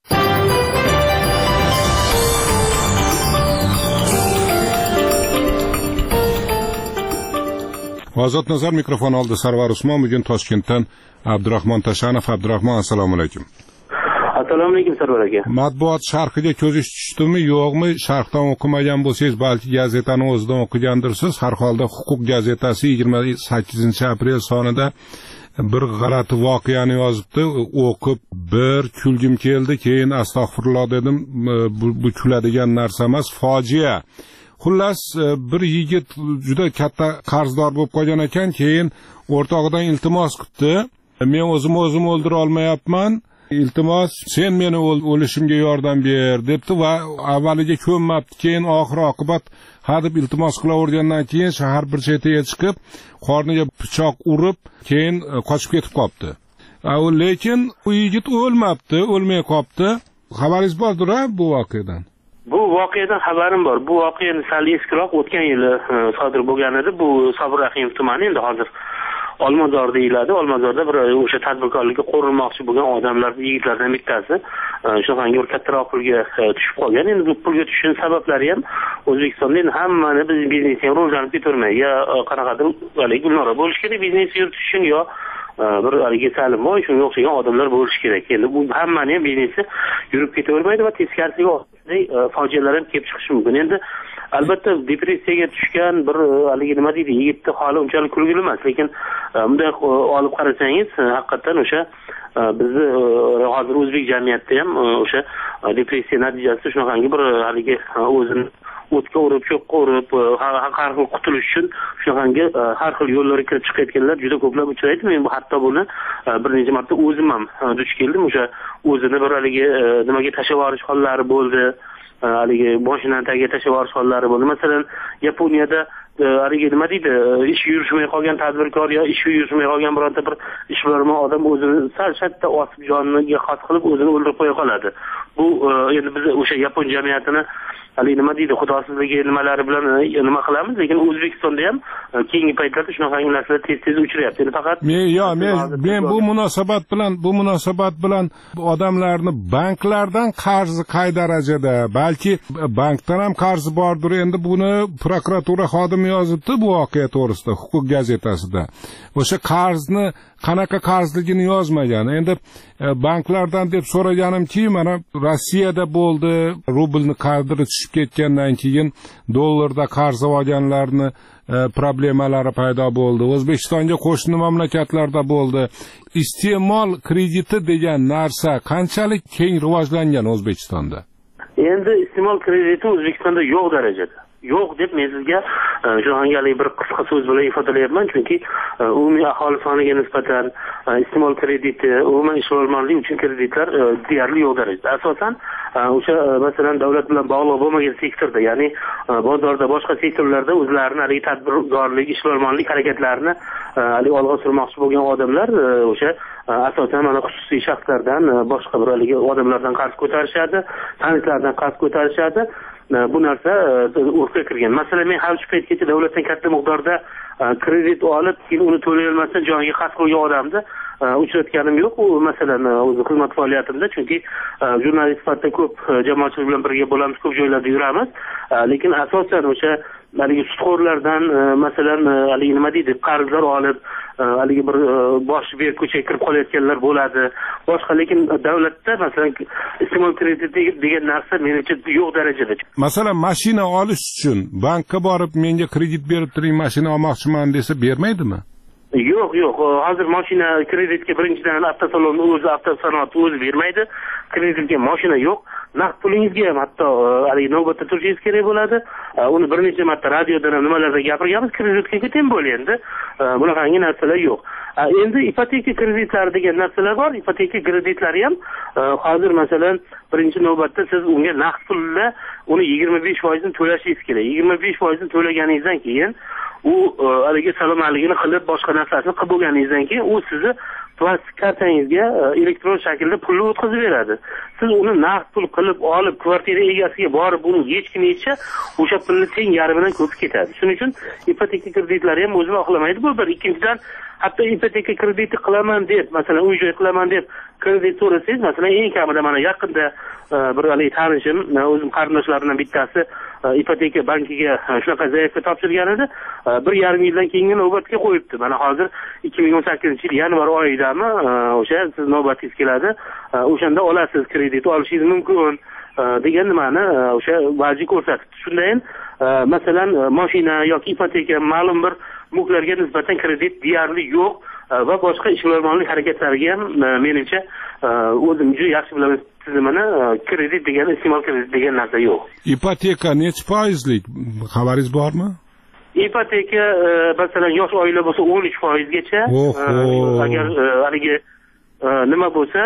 Ozod Nazar mikrofon oldi. Sarvar Usmon bugun Toshkentdan Abdurahmon Tashanov. Abdurahmon, assalomu alaykum. Assalomu alaykum Sarvar aka. Matbuot sharhiga ko'zish tushdimi, yo'qmi? Sharhdan o'qimagan bo'lsangiz, balki gazetani o'zidan o'qigandirsiz. Har holda Huquq gazetasi 28-aprel sonida bir g'alati voqeani yozibdi. O'qib bir kulgim keldi, keyin astag'firulloh dedim. Bu kuladigan narsa emas, fojia. Xullas, bir yigit juda katta qarzdor bo'lib qolgan ekan, keyin o'rtog'idan iltimos qildi. men o'zim o'ldira olmayapman, iltimos sen meni o'lishimga yordam ber debdi va avvaliga ko'nmabdi, keyin oxir oqibat hadeb iltimos qilavergandan keyin shahar bir chetiga chiqib qorniga pichoq urib keyin qochib ketib qolibdi. Lekin u yigit o'lmabdi, o'lmay qolibdi. Xabaringiz bordir-a bu voqeadan? Bu voqeadan xabarim bor. Bu voqea sal eskiroq, o'tgan yili sodir bo'lgan edi. Bu Sobir Rahimov tumani, endi hozir Olmazor deyiladi. Olmazorda bir o'sha tadbirkorlikka qo'rilmoqchi bo'lgan odamlar, yigitlardan bittasi shunaqangi bir kattaroq pulga tushib qolgan. Endi bu pulga tushish sabablari ham O'zbekistonda endi hammani biznesga rivojlanib ketavermaydi. Ya qanaqadir gulnora bo'lish kerak biznes yuritish uchun, yo bir haligi Salimboy shunga o'xshagan odamlar bo'lishi kerak. Endi bu hammani ham biznesi yurib ketavermaydi va teskarisiga fojialar ham kelib chiqishi mumkin. Endi albatta depressiyaga tushgan bir haligi nima deydi, yigitni holi unchalik kulgili emas, lekin bunday olib qarasangiz haqiqatan o'sha bizni hozir o'zbek jamiyatida ham o'sha depressiya natijasida shunaqangi bir haligi o'zini o'tga urib, cho'qqa urib, har xil qutulish uchun shunaqangi har xil yo'llarga kirib chiqayotganlar juda ko'plab uchraydi. Men hatto buni bir necha marta o'zim ham duch keldim. O'sha o'zini bir haligi nimaga tashlab yuborish hollari bo'ldi. Haligi mashinaning tagiga tashlab yuborish hollari bo'ldi. Masalan, Yaponiyada haligi nima deydi, ish yurishmay qolgan tadbirkor yo ish yurishmay qolgan bironta bir ishbilarmon odam o'zini sal shatda osib joniga qasd qilib o'zini o'ldirib qo'ya qoladi. Bu endi biz o'sha yapon jamiyatini haligi nima deydi, xudosizligi nimalari bilan nima qilamiz, lekin O'zbekistonda ham keyingi paytlarda shunaqa narsalar tez uchrayapti. Endi faqat men bu munosabat bilan odamlarni banklardan qarzi qay darajada, balki bankdan ham qarzi bordir. Endi buni prokuratura xodimi yozibdi bu voqea to'g'risida Huquq gazetasida. O'sha qarzni qanaqa qarzligini yozmagan. Endi banklardan deb so'raganimki, mana Rossiyada bo'ldi, rublni qadri tushib ketgandan keyin dollarda qarz olganlarni problemalari paydo bo'ldi. O'zbekistonga qo'shni mamlakatlarda bo'ldi. Iste'mol krediti degan narsa qanchalik keng rivojlangan O'zbekistonda? Endi iste'mol krediti O'zbekistonda yo'q darajada. Yo'q deb men sizga shunaqangi bir qisqa so'z bilan ifodalayapman, chunki umumiy aholi soniga nisbatan iste'mol krediti, umuman ishbilarmonlik uchun kreditlar deyarli yo'q darajada. Asosan o'sha masalan davlat bilan bog'liq bo'lmagan sektorda, ya'ni bozorda, boshqa sektorlarda o'zlarini haligi tadbirkorlik, ishbilarmonlik harakatlarini haligi olg'a surmoqchi bo'lgan odamlar o'sha asosan mana xususiy shaxslardan, boshqa bir haligi odamlardan qarz ko'tarishadi, tanishlardan qarz ko'tarishadi. Bu narsa urfga kirgan. Masalan, men hali shu paytgacha davlatdan katta miqdorda kredit olib, keyin uni to'lay olmasdan joniga qasd qilgan odamni uchratganim yo'q. U masalan o'zi xizmat faoliyatimda, chunki jurnalist sifatida ko'p jamoatchilik bilan birga bo'lamiz, ko'p joylarda yuramiz. Lekin asosan o'sha haligi sudxo'rlardan masalan haligi nima deydi, qarzlar olib haligi bir bosh berib ko'chaga kirib qolayotganlar bo'ladi. Boshqa, lekin davlatda masalan iste'mol krediti degan narsa menimcha yo'q darajada. Masalan, mashina olish uchun bankka borib menga kredit berib turing, mashina olmoqchiman desa bermaydimi? Yo'q. Hozir mashina kreditga birinchidan avtosanoat o'zi bermaydi. Kreditga mashina yo'q. Naqd pulingizga ham hatto haligi navbatda turishingiz kerak bo'ladi. Uni bir necha marta radioda ham nimalarda gapirganmiz, kreditga keting bo'lyapti. Bunaqangi narsalar yo'q. Endi ipoteka kreditlari degan narsalar bor. Ipoteka kreditlari ham hozir masalan birinchi navbatda siz unga naqd pulda uni 25% ni to'lashingiz kerak. 25% ni to'laganingizdan keyin u haligi salomatligini qilib, boshqa narsasini qilib bo'lganingizdan keyin u sizni plastik kartangizga elektron shaklda pulni o'tkazib beradi. Siz uni naqd pul qilib olib, kvartira egasiga borib uni yechgunicha o'sha pulni teng yarmidan ko'p ketadi. Shuning uchun ipoteka kreditlari ham o'zini oqlamaydi. Bu bir. Ikkinchidan, hatto ipoteka krediti qilaman deb, masalan, uy joy qilaman deb kredit so'rasangiz, masalan, eng kamida mana yaqinda bir haligi tanishim, o'zim qarindoshlarimdan bittasi ipoteka bankiga shunaqa zaifga topshirgan edi. 1,5 yildan keyingi navbatga qo'yibdi. Mana hozir 2018-yil yanvar oyidami o'sha siz navbatingiz keladi. O'shanda olasiz, kredit olishingiz mumkin degan nimani o'sha vaji ko'rsatdi. Shunda ham masalan mashina yoki ipoteka ma'lum bir mulklarga nisbatan kredit deyarli yo'q va boshqa ishbilarmonlik harakatlariga ham menimcha o'zim juda yaxshi bilaman tizimini. Kredit degan, iste'mol kredit degan narsa yo'q. Ipoteka necha foizlik xabaringiz bormi? ipoteka masalan yosh oila bo'lsa 13%gacha, agar haligi nima bo'lsa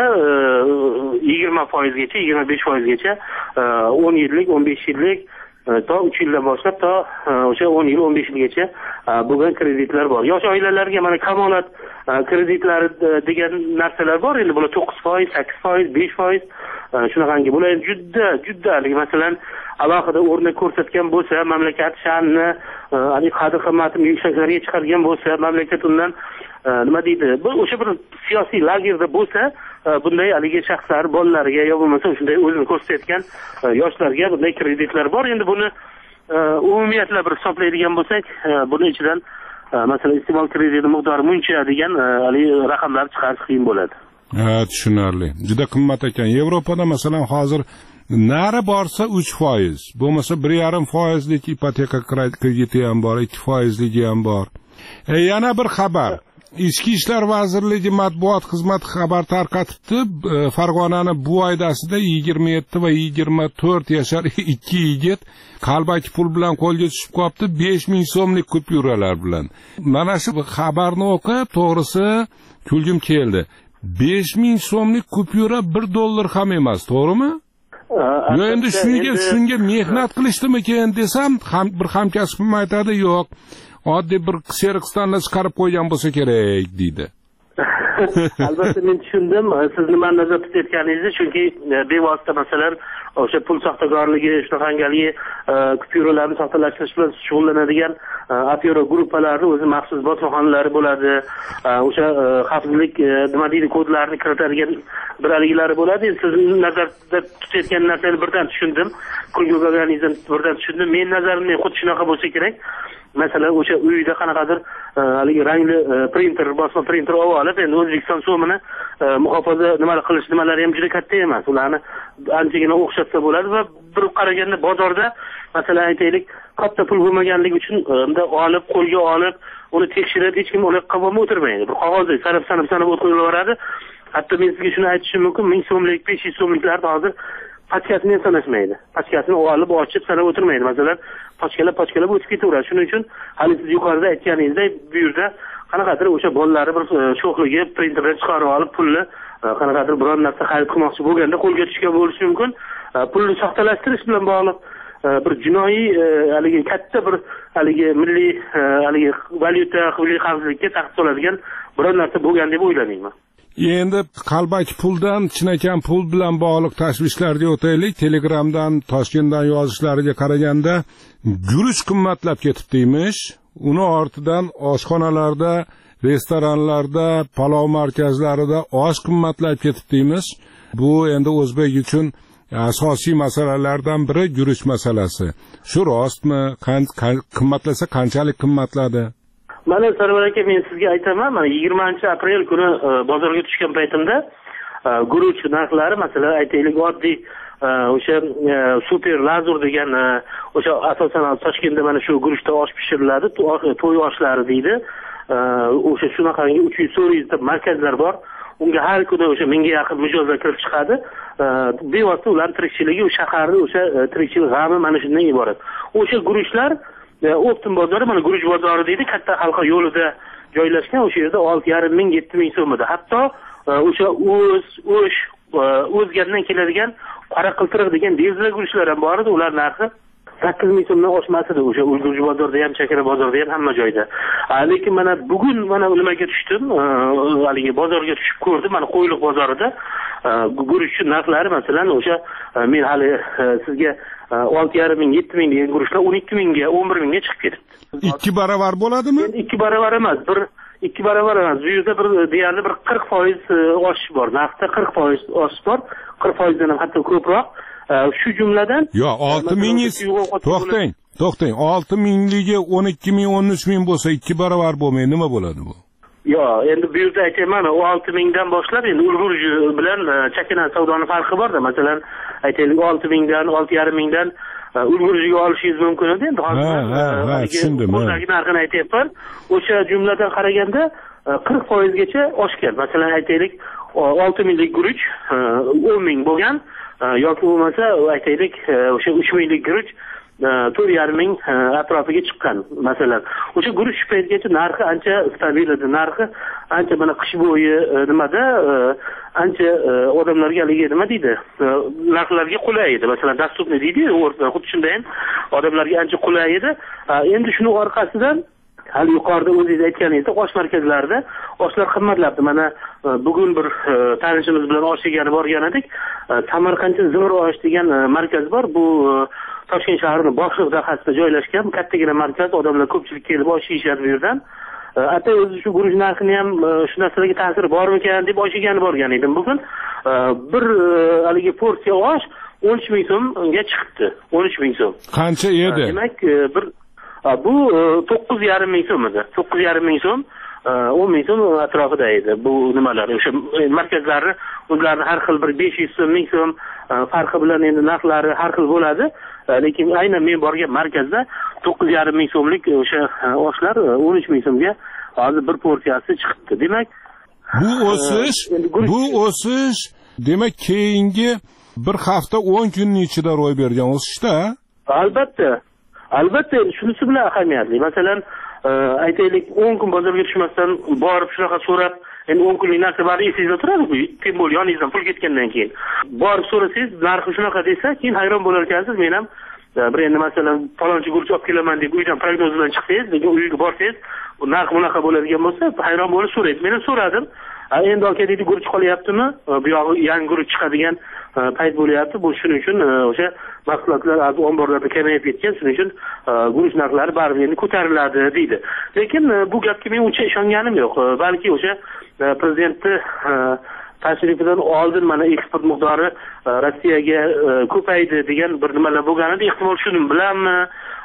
20%gacha, 25%gacha 10 yillik, 15 yillik to 3 yildan boshlab to o'sha 10 yil, 15 yilgacha bo'lgan kreditlar bor. Yosh oilalarga mana kamolat kreditlari degan narsalar bor. Endi bular 9%, 8%, 5% shunaqangi. Bular juda haligi masalan alohida o'rnak ko'rsatgan bo'lsa, mamlakat sha'nini, qadr qimmatini yuksaklarga chiqargan bo'lsa, mamlakat undan nima deydi, o'sha bir siyosiy lagerda bo'lsa, bunday haligi shaxslar bolalariga yo bo'lmasa shunday o'zini ko'rsatayotgan yoshlarga bunday kreditlar bor. Endi buni umumiyatlab bir hisoblaydigan bo'lsak, buni ichidan masalan iste'mol krediti miqdori muncha degan haligi raqamlar chiqarish qiyin bo'ladi. Tushunarli. Juda qimmat ekan. Yevropada masalan hozir nari borsa 3%, bo'lmasa 1,5%lik ipoteka krediti ham bor, 2%ligi ham bor. Yana bir xabar. Ichki ishlar vazirligi matbuot xizmati xabar tarqatibdi. Farg'onani bu oydasida 27 va 24 yashar ikki yigit qalbaki pul bilan qo'lga tushib qolibdi, 5000 so'mlik kupyuralar bilan. Mana shu xabarni o'qib, to'g'risi kulgim keldi. 5000 so'mlik kupyura $1 ham emas, to'g'rimi? Endi shunga mehnat qilishdimikan desam, bir hamkasbim aytadi, yo'q. Oddiy bir Qirg'izistonda chiqarib qo'ygan bo'lsa kerak deydi. Albatta men tushundim siz nimani nazarda tutayotganingizni, chunki bevosita masalan o'sha pul soxtakorligi, shunaqangi kupyuralarni soxtalashtirish bilan shug'ullanadigan apyura gruppalarning o'zi maxsus bosmaxonalari bo'ladi. O'sha xavfsizlik nima deydi, kodlarini kiritadigan biraliklari bo'ladi. Siz nazarda tutayotgan narsani birdan tushundim. Kulgu bo'lganingizdan birdan tushundim. Men nazarimda xuddi shunaqa bo'lsa kerak. Masalan, o'sha uyda qanaqadir haligi rangli printer, bosma printer olib, endi O'zbekiston so'mini muhofaza qilish nimalari ham juda katta emas. Ularni anchagina o'xshatsa bo'ladi va bir qaraganda bozorda masalan aytaylik, katta pul bo'lmaganligi uchun unda olib, qo'lga olib, uni tekshirib hech kim uni qilib o'tirmaydi. Bir qog'ozda sanab o'tiraveradi. Hatto men sizga shuni aytishim mumkin, 1000 so'mlik, 500 so'mliklarni hozir pachkasini ham sanashmaydi. Pachkasini olib, ochib sanab o'tirmaydi. Masalan, pachkalab o'tib ketaveradi. Shuning uchun hali siz yuqorida aytganingizdek, bu yerda qanaqadir o'sha bolalari bir sho'xligi printerdan chiqarib olib, pulni qanaqadir biror narsa xarid qilmoqchi bo'lganda qo'lga tushgan bo'lishi mumkin. Pulni soxtalashtirish bilan bog'liq bir jinoiy haligi katta bir haligi milliy haligi valyuta milliy xavfsizlikka tahdid soladigan biror narsa bo'lgan deb o'ylamayman. Endi qalbaki puldan, chinakam pul bilan bog'liq tashvishlarga o'taylik. Telegramdan, Toshkentdan yozishlariga qaraganda guruch qimmatlab ketibdi emish. Uni ortidan oshxonalarda, restoranlarda, palov markazlarida osh qimmatlab ketibdi emish. Bu endi o'zbek uchun asosiy masalalardan biri guruch masalasi. Shu rostmi? Qimmatlasa qanchalik qimmatladi? Mana Sarvar aka, men sizga aytaman, mana 20-aprel kuni bozorga tushgan paytimda guruch narxlari masalan aytaylik oddiy o'sha super lazur degan o'sha asosan Toshkentda mana shu guruchda osh pishiriladi, to'y oshlari deydi. O'sha shunaqangi 300-400 ta markazlar bor. Unga har kuni o'sha 1000 ga yaqin mijozlar kirib chiqadi. Bevosita ularning tirikchiligi, o'sha shaharning o'sha tirikchilik g'ami mana shundan iborat. O'sha guruchlar Optim bozori, mana guruch bozori deydi, katta halqa yo'lida joylashgan. O'sha yerda 6,5 ming, 7 ming so'm edi. Hatto o'sha o'zgandan keladigan qora qiltiriq degan bezli guruchlar ham bor edi. Ular narxi 8 ming so'mdan oshmas edi. O'sha guruch bozorida ham, chakra bozorida ham, hamma joyda. Lekin mana bugun mana nimaga tushdim, haligi bozorga tushib ko'rdim, mana Qo'yliq bozorida guruch narxlari masalan o'sha men hali sizga 6,5 ming, 7 ming degan guruchlar 12 mingga, 11 mingga chiqib ketibdi. 2 barobar bo'ladimi? 2 barobar emas, 2 barobar emas. Bu yerda bir deyarli bir 40% oshish bor. Narxda 40% oshish bor. 40% dan ham hatto ko'proq. Shu jumladan yo 6 mingiz to'xtang 6 mingligi 12 ming 13 ming bo'lsa 2 barobar bo'lmaydi, nima bo'ladi bu? Yo, endi bu yerda aytayman, 6 mingdan boshlab endi ulgurji bilan chakana savdoning farqi bor-da. Masalan, aytaylik 6 mingdan, 6,5 mingdan ulgurjiga olishingiz mumkin edi. Endi hozir tushundim. O'zagi narxini aytayapman. O'sha jumladan qaraganda 40% gacha oshgan. Masalan, aytaylik 6 minglik guruch 10 ming bo'lgan yoki bo'lmasa aytaylik o'sha 3 minglik guruch 4,5 ming atrofiga chiqqan masalan. O'sha guruch shu paytgacha narxi ancha stabil edi. Narxi ancha mana qish bo'yi nimada ancha odamlarga haligi nima deydi? Narxlarga qulay edi. Masalan, dostupniy deydi, xuddi shunday ham odamlarga ancha qulay edi. Endi shuni orqasidan hali yuqorida o'zingiz aytganingizdek, osh markazlarida oshlar qimmatlabdi. Mana bugun bir tanishimiz bilan osh yegani borgan edik. Samarqandcha Zimir osh degan markaz bor. Bu Toshkent shahrining boshliq dahasida joylashgan kattagina markaz. Odamlar ko'pchilik kelib osh yeyishadi bu yerdan. Ata o'zi shu guruch narxini ham shu narsalarga ta'siri bormikan deb osh yegani borgan edim. Bugun bir haligi porsiya osh 13 ming so'mga chiqibdi. 13 ming so'm. Qancha edi? Demak, bir bu 9,5 ming so'm edi. 9,5 ming so'm, 10 ming so'm atrofida edi. Bu nimalar? O'sha markazlari o'zlari har xil bir 500 so'm, 1000 so'm farqi bilan endi narxlari har xil bo'ladi. Lekin aynan men borgan markazda 9,5 ming so'mlik o'sha oshlar 13 ming so'mga hozir bir porsiyasi chiqibdi. Demak, bu o'sish demak keyingi bir hafta 10 kunning ichida ro'y bergan o'sishda. Albatta, shunisi bilan ahamiyatli. Masalan, aytaylik 10 kun bozorga tushmasdan borib shunaqa so'rab, endi 10 kunlik narsa bari esingizda turadi-ku, tem bo'l yoningizdan pul ketgandan keyin. Borib so'rasangiz, narxi shunaqa desa, keyin hayron bo'lar ekansiz. Men ham bir endi masalan palonchi guruch olib kelaman deb uydan prognoz bilan chiqsangiz, lekin uyga borsangiz, bu narx bunaqa bo'ladigan bo'lsa, hayron bo'lib so'raysiz. Men ham so'radim. Endi aka deydi, guruch qolyaptimi? Bu yog'i yangi guruch chiqadigan payt bo'lyapti. Bu shuning uchun o'sha mahsulotlar omborlarda kamayib ketgan, shuning uchun guruch narxlari baribir endi ko'tariladi deydi. Lekin bu gapga men uncha ishonganim yo'q. Balki o'sha prezidentni tashrifidan oldin mana eksport miqdori Rossiyaga ko'paydi degan bir nimalar bo'lganida, ehtimol shuni bilanmi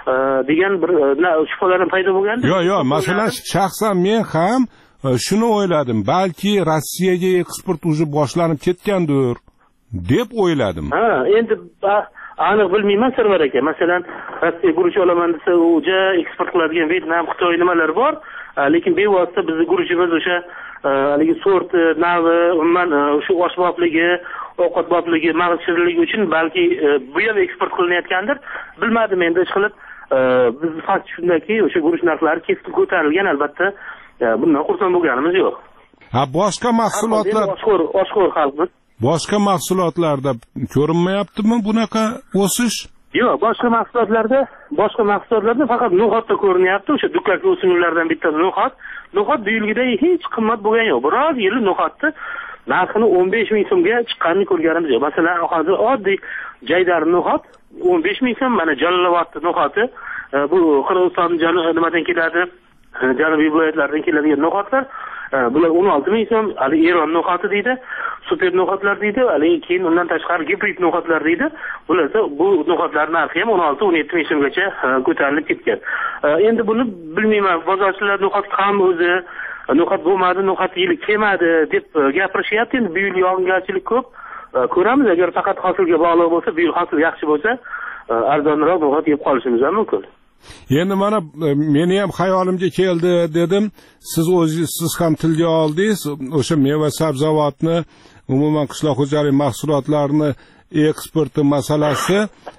degan bir shubhalar paydo bo'lgandi. Yo'q, masalan, shaxsan men ham shuni o'yladim. Balki Rossiyaga eksport уже boshlanib ketgandir deb o'yladim. Endi aniq bilmayman Sarvar aka. Masalan, Rossiya guruch olaman desa, o'ja eksport qiladigan Vyetnam, Xitoy nimalar bor. Lekin bevosita bizning guruchimiz o'sha haligi sort, navi, umuman o'sha oshbopligi, ovqatbopligi, mag'iz shirinligi uchun balki bu ham eksport qilinayotgandir. Bilmadim endi hech qilib. Biz fakt shundaki, o'sha guruch narxlari keskin ko'tarilgan, albatta. Bundan xursand bo'lganimiz yo'q. Boshqa mahsulotlar oshxo'r xalqmiz. Boshqa mahsulotlarda ko'rinmayaptimi bunaqa o'sish? Yo'q, boshqa mahsulotlarda faqat no'xatda ko'rinyapti. O'sha dukkak o'simliklardan bittasi no'xat. No'xat bu yilgidek hech qimmat bo'lgani yo'q. Biroz yili no'xatni narxini 15 ming so'mga chiqqanini ko'rganimiz yo'q. Masalan, hozir oddiy jaydar no'xat 15 ming so'm, mana Jalolobod no'xati, bu Qirg'iziston nimadan keladi? Janubiy viloyatlardan keladigan no'xatlar, bular 16 ming so'm, hali Eron no'xati deydi, super no'xatlar deydi, hali keyin undan tashqari gibrid no'xatlar deydi. Bularda bu no'xatlar narxi ham 16-17 ming so'mgacha ko'tarilib ketgan. Endi buni bilmayman, bozorchilar no'xat ham o'zi no'xat bo'lmadi, no'xat yili kelmadi deb gapirishyapti. Endi bu yil yog'ingarchilik ko'p. Ko'ramiz, agar faqat hosilga bog'liq bo'lsa, bu yil hosil yaxshi bo'lsa, arzonroq no'xat yeb qolishimiz ham mumkin. Endi mana meni ham xayolimga keldi dedim. Siz ham tilga oldingiz. O'sha meva sabzavotni, umuman qishloq xo'jalik mahsulotlarini eksporti masalasi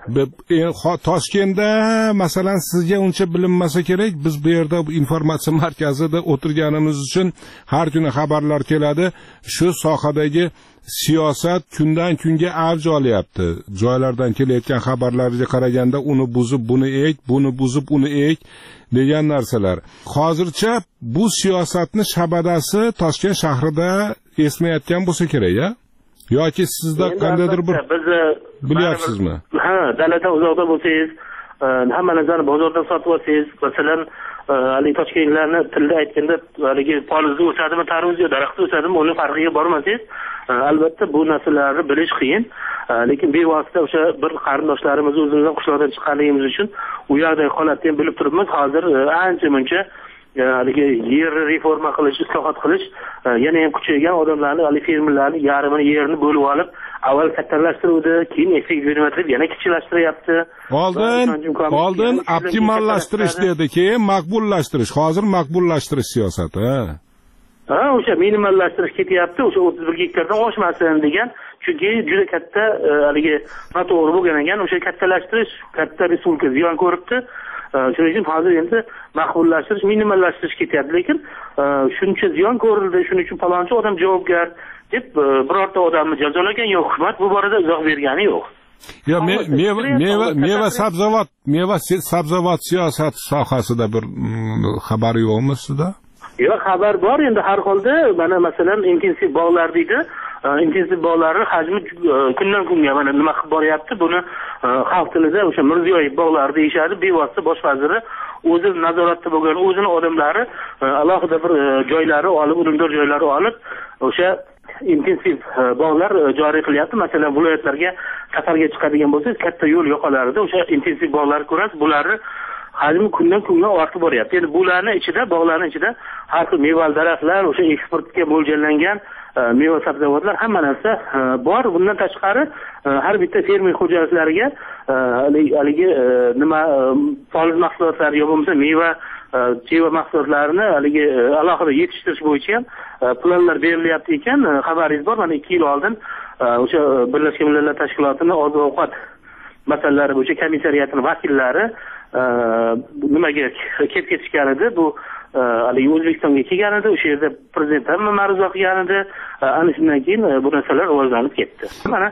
Toshkentda masalan sizga uncha bilinmasa kerak. Biz bu yerda informatsiya markazida o'tirganimiz uchun har kuni xabarlar keladi. Shu sohadagi siyosat kundan kunga avj olyapti. Joylardan kelayotgan xabarlarga qaraganda uni buzib buni ek, buni buzib uni ek degan narsalar. Hozircha bu siyosatni shabadasi Toshkent shahrida esmayotgan bo'lsa kerak-a? Yoki sizda qandaydir bir bilyapsizmi? Daladan uzoqda bo'lsangiz, hamma narsani bozordan sotib olsangiz, masalan, hali toshkentlarni tilda aytganda haligi polizda o'sadimi, tarvuz yo daraxtda o'sadimi, uni farqiga bormasangiz, albatta bu narsalarni bilish qiyin. Lekin bevosita o'sha bir qarindoshlarimiz o'zimizdan qishloqdan chiqqanligimiz uchun u yoqda holatni bilib turibmiz. Hozir ancha-muncha haligi yer reforma qilish, islohot qilish yana ham kuchaygan odamlarni, hali fermerlarni yarmini yerini bo'lib olib, avval kattalashtiruvdi, keyin effekt berib yana kichiklashtiriryapti. Oldin optimallashtirish dedi, keyin maqbullashtirish. Hozir maqbullashtirish siyosati. O'sha minimallashtirish ketyapti. O'sha 31 gektardan oshmasin degan chunki juda katta haligi noto'g'ri bo'lgan ekan, o'sha kattalashtirish katta respublika ziyon ko'ribdi. Shuning uchun hozir endi mahvullashtirish, minimallashtirish ketyapti, lekin shuncha ziyon ko'rildi, shuning uchun palonchi odam javobgar deb birorta odamni jazolagan yo'q, hukumat bu borada izoh bergani yo'q. Yo, meva sabzavot siyosati sohasida bir xabar yo'qmi sizda? Yo'q, xabar bor. Endi har holda mana masalan intensiv bog'lar deydi. Intensiv bog'larning hajmi kundan kunga mana nima qilib boryapti? Buni xalq tilida o'sha Mirziyoyev bog'lari deyishadi. Bevosita bosh vaziri o'zi nazoratda bo'lgan o'zini odamlari alohida bir joylari olib, unumdor joylari olib, o'sha intensiv bog'lar joriy qilyapti. Masalan, viloyatlarga safarga chiqadigan bo'lsangiz, katta yo'l yoqalarida o'sha intensiv bog'lar ko'rasiz. Bularni hajmi kundan kunga ortib boryapti. Endi bularning ichida, bog'larning ichida har xil mevali daraxtlar, o'sha eksportga mo'ljallangan meva sabzavotlar, hamma narsa bor. Bundan tashqari har bitta fermer xo'jaliklariga haligi nima poliz mahsulotlar yo bo'lmasa cheva mahsulotlarini haligi alohida yetishtirish bo'yicha ham planlar berilyapti ekan. Xabaringiz bor, mana 2 yil oldin o'sha Birlashgan Millatlar Tashkilotining oziq-ovqat masalalari bo'yicha komissariyatining vakillari nimaga kelib ketishgan edi. Bu haligi O'zbekistonga kelgan edi, o'sha yerda prezident ham ma'ruza qilgan edi. Ana shundan keyin bu narsalar rivojlanib ketdi. Mana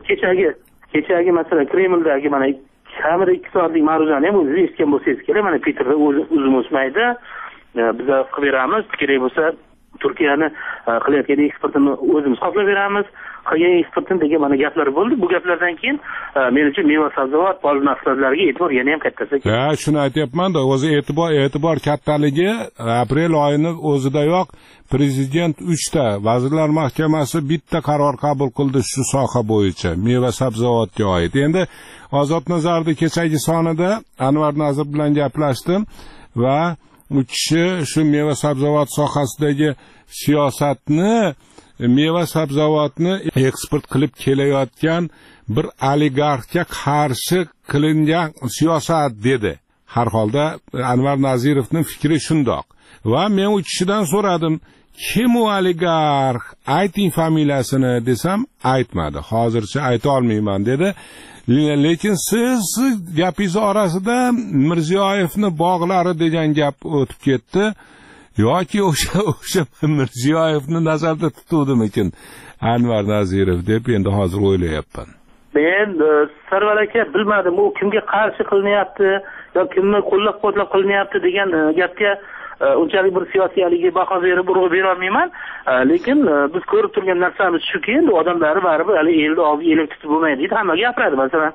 kechagi masalan Kremldagi mana kamida 2 soatlik ma'ruzani ham o'zingiz eshitgan bo'lsangiz kerak. Mana Peterda o'zim o'smaydi, biz qilib beramiz, kerak bo'lsa Turkiyani qilayotgan eksportini o'zimiz qoplab beramiz, qilgan eksportini degan mana gaplar bo'ldi. Bu gaplardan keyin menimcha meva sabzavot poliz mahsulotlariga e'tibor yana ham kattasi. Ha, shuni aytyapman-da, o'zi e'tibor kattaligi aprel oyini o'zidayoq prezident 3 ta, Vazirlar Mahkamasi 1 ta qaror qabul qildi shu soha bo'yicha, meva sabzavotga oid. Endi Ozodnazarda kechagi sonida Anvar Nazir bilan gaplashdim va u kishi shu meva sabzavot sohasidagi siyosatni, meva sabzavotni eksport qilib kelayotgan bir oligarxga qarshi qilingan siyosat dedi. Har holda Anvar Nazirovning fikri shundoq. Va men u kishidan so'radim, kim u oligarx? Ayting familiyasini desam, aytmadi. Hozircha ayta olmayman dedi. Lekin siz gapingiz orasida Mirziyoyevni bog'lari degan gap o'tib ketdi. Yoki o'sha Mirziyoyevni nazarda tutuvdimikin Anvar Nazirov deb endi hozir o'ylayapman. Men Sarvar aka bilmadim, u kimga qarshi qilinyapti yo kimni qo'llab-quvvatlab qilinyapti degan gapga unchalik bir siyosiyligi baho berib urg'u bera olmayman. Lekin biz ko'rib turgan narsamiz shuki, endi odamlari baribir hali elni olib elib tutib bo'lmaydi deydi, hamma gapiradi. Masalan,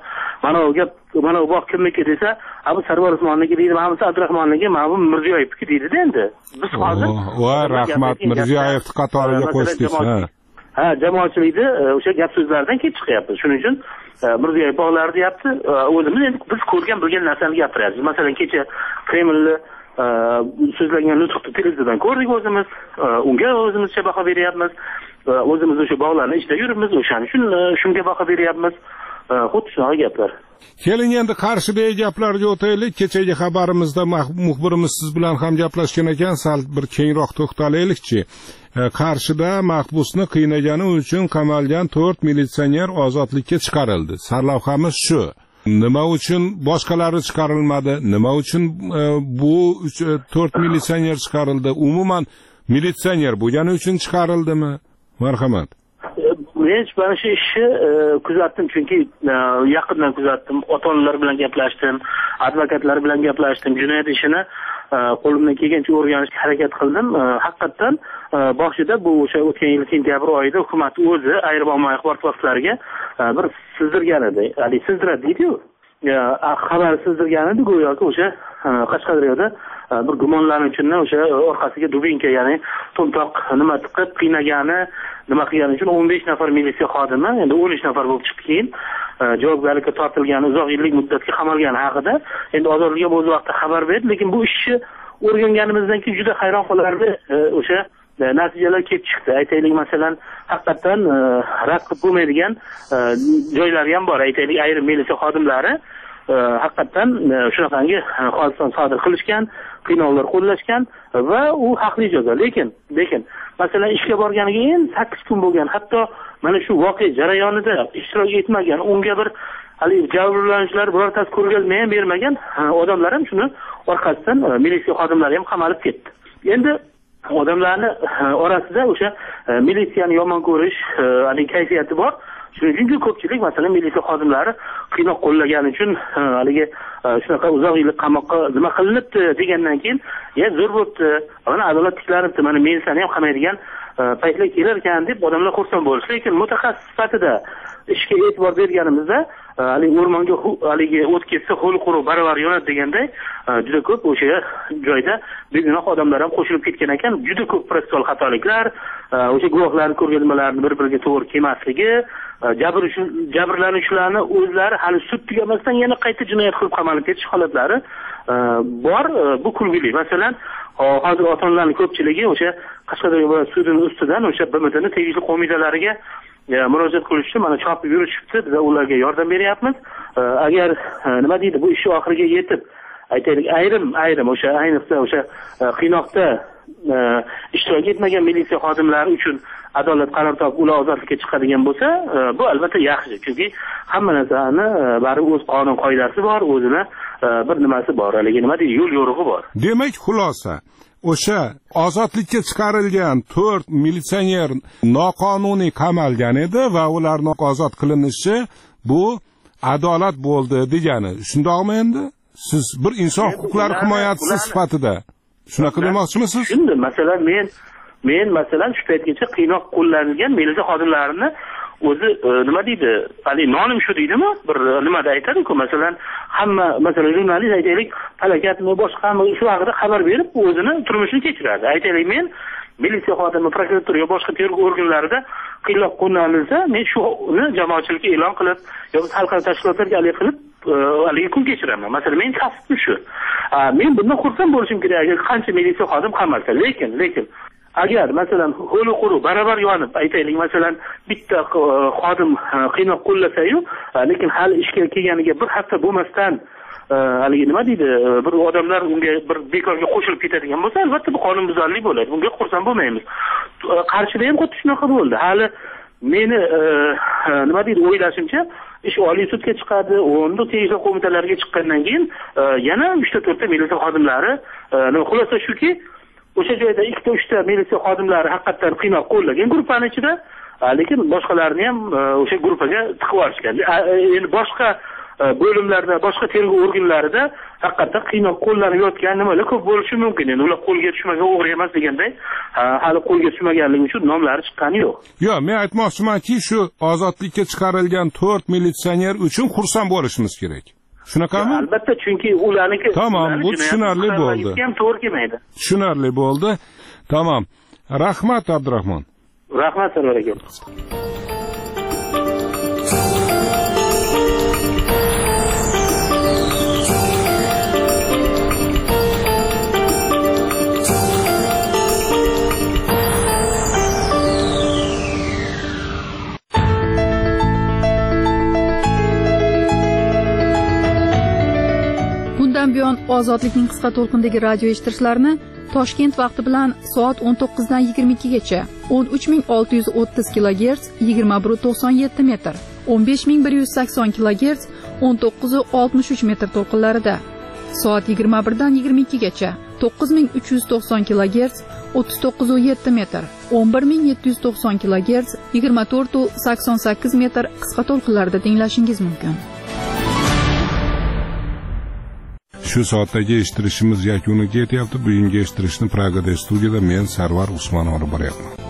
mana bu bog' kimniki desa, bu Sarvar Usmonniki deydi, mana bu Abdurahmonniki, mana bu Mirziyoyevniki deydi endi. Biz hozir voy rahmat, Mirziyoyevni qatoriga qo'shdingiz. Ha, jamoatchilikda o'sha gap so'zlardan kelib chiqyapti. Shuning uchun Mirziyoyev bog'lari deyapti. O'zimiz endi biz ko'rgan bilgan narsani gapiryapmiz. Masalan, kecha Kremlni so'zlangan nutqni televiziyadan ko'rdik o'zimiz, unga o'zimizcha baho beryapmiz. O'zimiz o'sha bog'larni ichida yuribmiz, o'shaning uchun shunga baho beryapmiz. Xuddi shunaqa gaplar. Keling endi Qarshidagi gaplarga o'taylik. Kechagi xabarimizda muxbirimiz siz bilan ham gaplashgan ekan, sal bir kengroq to'xtalaylikchi. Qarshida mahbusni qiynagani uchun qamalgan 4 militsioner ozodlikka chiqarildi. Sarlavhamiz shu. Nima uchun boshqalari chiqarilmadi? Nima uchun bu 4 militsioner chiqarildi? Umuman militsioner bo'lgani uchun chiqarildimi? Marhamat. Men mana shu ishni kuzatdim, chunki yaqindan kuzatdim. Ota-onalar bilan gaplashdim, advokatlar bilan gaplashdim. Jinoyat ishini qo'limdan kelgancha o'rganishga harakat qildim. Haqiqatan boshida bu o'sha o'tgan yil sentyabr oyida hukumat o'zi ayrim ommaviy axborot vositalariga bir sizdirgan edi. Hali sizdiradi deydi-ku. Xabar sizdirgan edi, go'yoki o'sha Qashqadaryoda bir gumonlanuvchini o'sha orqasiga dubinka, ya'ni to'mtoq nima tiqib qiynagani, nima qilgani uchun 15 nafar militsiya xodimi, endi 13 nafar bo'lib chiqdi, keyin javobgarlikka tortilgani, uzoq yillik muddatga qamalgani haqida endi ozodlikka o'z vaqtida xabar berdi. Lekin bu ishni o'rganganimizdan keyin juda hayron qolardi, o'sha natijalar kelib chiqdi. Aytaylik, masalan, haqiqatan rad qilib bo'lmaydigan joylari ham bor. Aytaylik, ayrim militsiya xodimlari haqiqatdan shunaqangi hodisalarni sodir qilishgan, qiynovlar qo'llashgan va u haqli jazo. Lekin masalan ishga borganiga endi 8 kun bo'lgan, hatto mana shu voqea jarayonida ishtirok etmagan, unga bir haligi jabrlanuvchilar birortasi ko'rgazma ham bermagan odamlar ham shuni orqasidan militsiya xodimlari ham qamalib ketdi. Endi odamlarni orasida o'sha militsiyani yomon ko'rish haligi kayfiyati bor. Shuning uchun ko'pchilik masalan militsiya xodimlari qiynoq qo'llagani uchun haligi shunaqa uzoq yillik qamoqqa nima qilinibdi degandan keyin zo'r bo'libdi, mana adolat tiklanibdi, mana meni ham qamaydigan paytlar kelar ekan deb odamlar xursand bo'lish. Lekin mutaxassis sifatida ishga e'tibor berganimizda haligi o'rmonga haligi o't ketsa ho'l quruq baravar yonadi deganday juda ko'p o'sha joyda begunoh odamlar ham qo'shilib ketgan ekan. Juda ko'p protsessual xatoliklar, o'sha guvohlarning ko'rgazmalarini bir-biriga to'g'ri kelmasligi, jabrlanuvchilarni o'zlari hali sud tugamasdan yana qayta jinoyat qilib qamalib ketish holatlari bor. Bu kulgili. Masalan, hozir ota-onalarning ko'pchiligi o'sha Qashqadaryo viloyat sudining ustidan o'sha BMTning tegishli qo'mitalariga murojaat qilishdi, mana chopib yurishibdi, biz ularga yordam beryapmiz. Agar nima deydi, bu ish oxiriga yetib, aytaylik ayrim o'sha ayniqsa o'sha qiynoqda ishtirok etmagan militsiya xodimlari uchun adolat qaror topib ular ozodlikka chiqadigan bo'lsa, bu albatta yaxshi. Chunki hamma narsani baribir o'z qonun qoidasi bor, o'zini bir nimasi bor, haligi nima deydi, yo'l yo'rig'i bor. Demak, xulosa o'sha ozodlikka chiqarilgan 4 militsioner noqonuniy qamalgan edi va ularning ozod qilinishi bu adolat bo'ldi degani. Shundoqmi endi? Siz bir inson huquqlari himoyachisi sifatida shunaqa demoqchimisiz? Shunday, masalan men masalan shu paytgacha qiynoq qo'llanilgan militsiya xodimlarini o'zi nima deydi, hali nonim shu deydimi? Bir nimada aytadi-ku, masalan, hamma masalan jurnalist aytaylik, falokatmi boshqami shu haqida xabar berib, o'zini turmushini kechiradi. Aytaylik, men militsiya xodimi, prokuratura yoki boshqa tergov organlarida qiynoq qo'llanilsa, men shuni jamoatchilikka e'lon qilib yoki xalqaro tashkilotlarga alik qilib haligi kun kechiraman. Masalan, men kasbim shu. Men bundan xursand bo'lishim kerak agar qancha militsiya xodim qamalsa. Lekin agar masalan ho'l quruq baravar yonib, aytaylik masalan bitta xodim qiynoq qo'llasa-yu, lekin hali ishga kelganiga bir hafta bo'lmasdan haligi nima deydi, bir odamlar unga bir bekorga qo'shilib ketadigan bo'lsa, albatta bu qonunbuzarlik bo'ladi. Bunga xursand bo'lmaymiz. Qarshida ham xuddi shunaqa bo'ldi. Hali meni nima deydi, o'ylashimcha ish oliy sudga chiqadi, o'nda tegishli qo'mitalarga chiqqandan keyin yana 3-4 ta militsiya xodimlari, xulosa shuki, o'sha joyda 2-3 ta militsiya xodimlari haqiqatan qiynoq qo'llagan guruhning ichida, lekin boshqalarni ham o'sha guruhga tiqib olishgan. Endi boshqa bo'limlarda, boshqa tergov organlarida haqiqatan qiynoq qo'llanayotgan nimalar ko'p bo'lishi mumkin. Endi ular qo'lga tushmagan o'g'ri emas deganday, hali qo'lga tushmaganligi uchun nomlari chiqqani yo'q. Yo'q, men aytmoqchimanki, shu ozodlikka chiqarilgan 4 militsioner uchun xursand bo'lishimiz kerak. Shunaqami? Albatta, chunki ularniki tamam, bu tushunarli bo'ldi. Ham to'g'ri kelmaydi. Tushunarli bo'ldi. Tamam. Rahmat, Abdurahmon. Rahmat, Sarvar aka. Bundan buyon ozodlikning qisqa to'lqindagi radio eshitishlarini Toshkent vaqti bilan soat 19 dan 22 gacha 13630 kHz 2197 metr, 15180 kHz 1963 metr to'lqinlarida, soat 21 dan 22 gacha 9390 kHz 39.7 metr, 11790 kHz 24.88 metr qisqa to'lqinlarida tinglashingiz mumkin. Shu soatdagi eshittirishimiz yakuniga yetyapti. Bugungi eshittirishni Pragada studiyada men Sarvar Usmonov olib boryapman.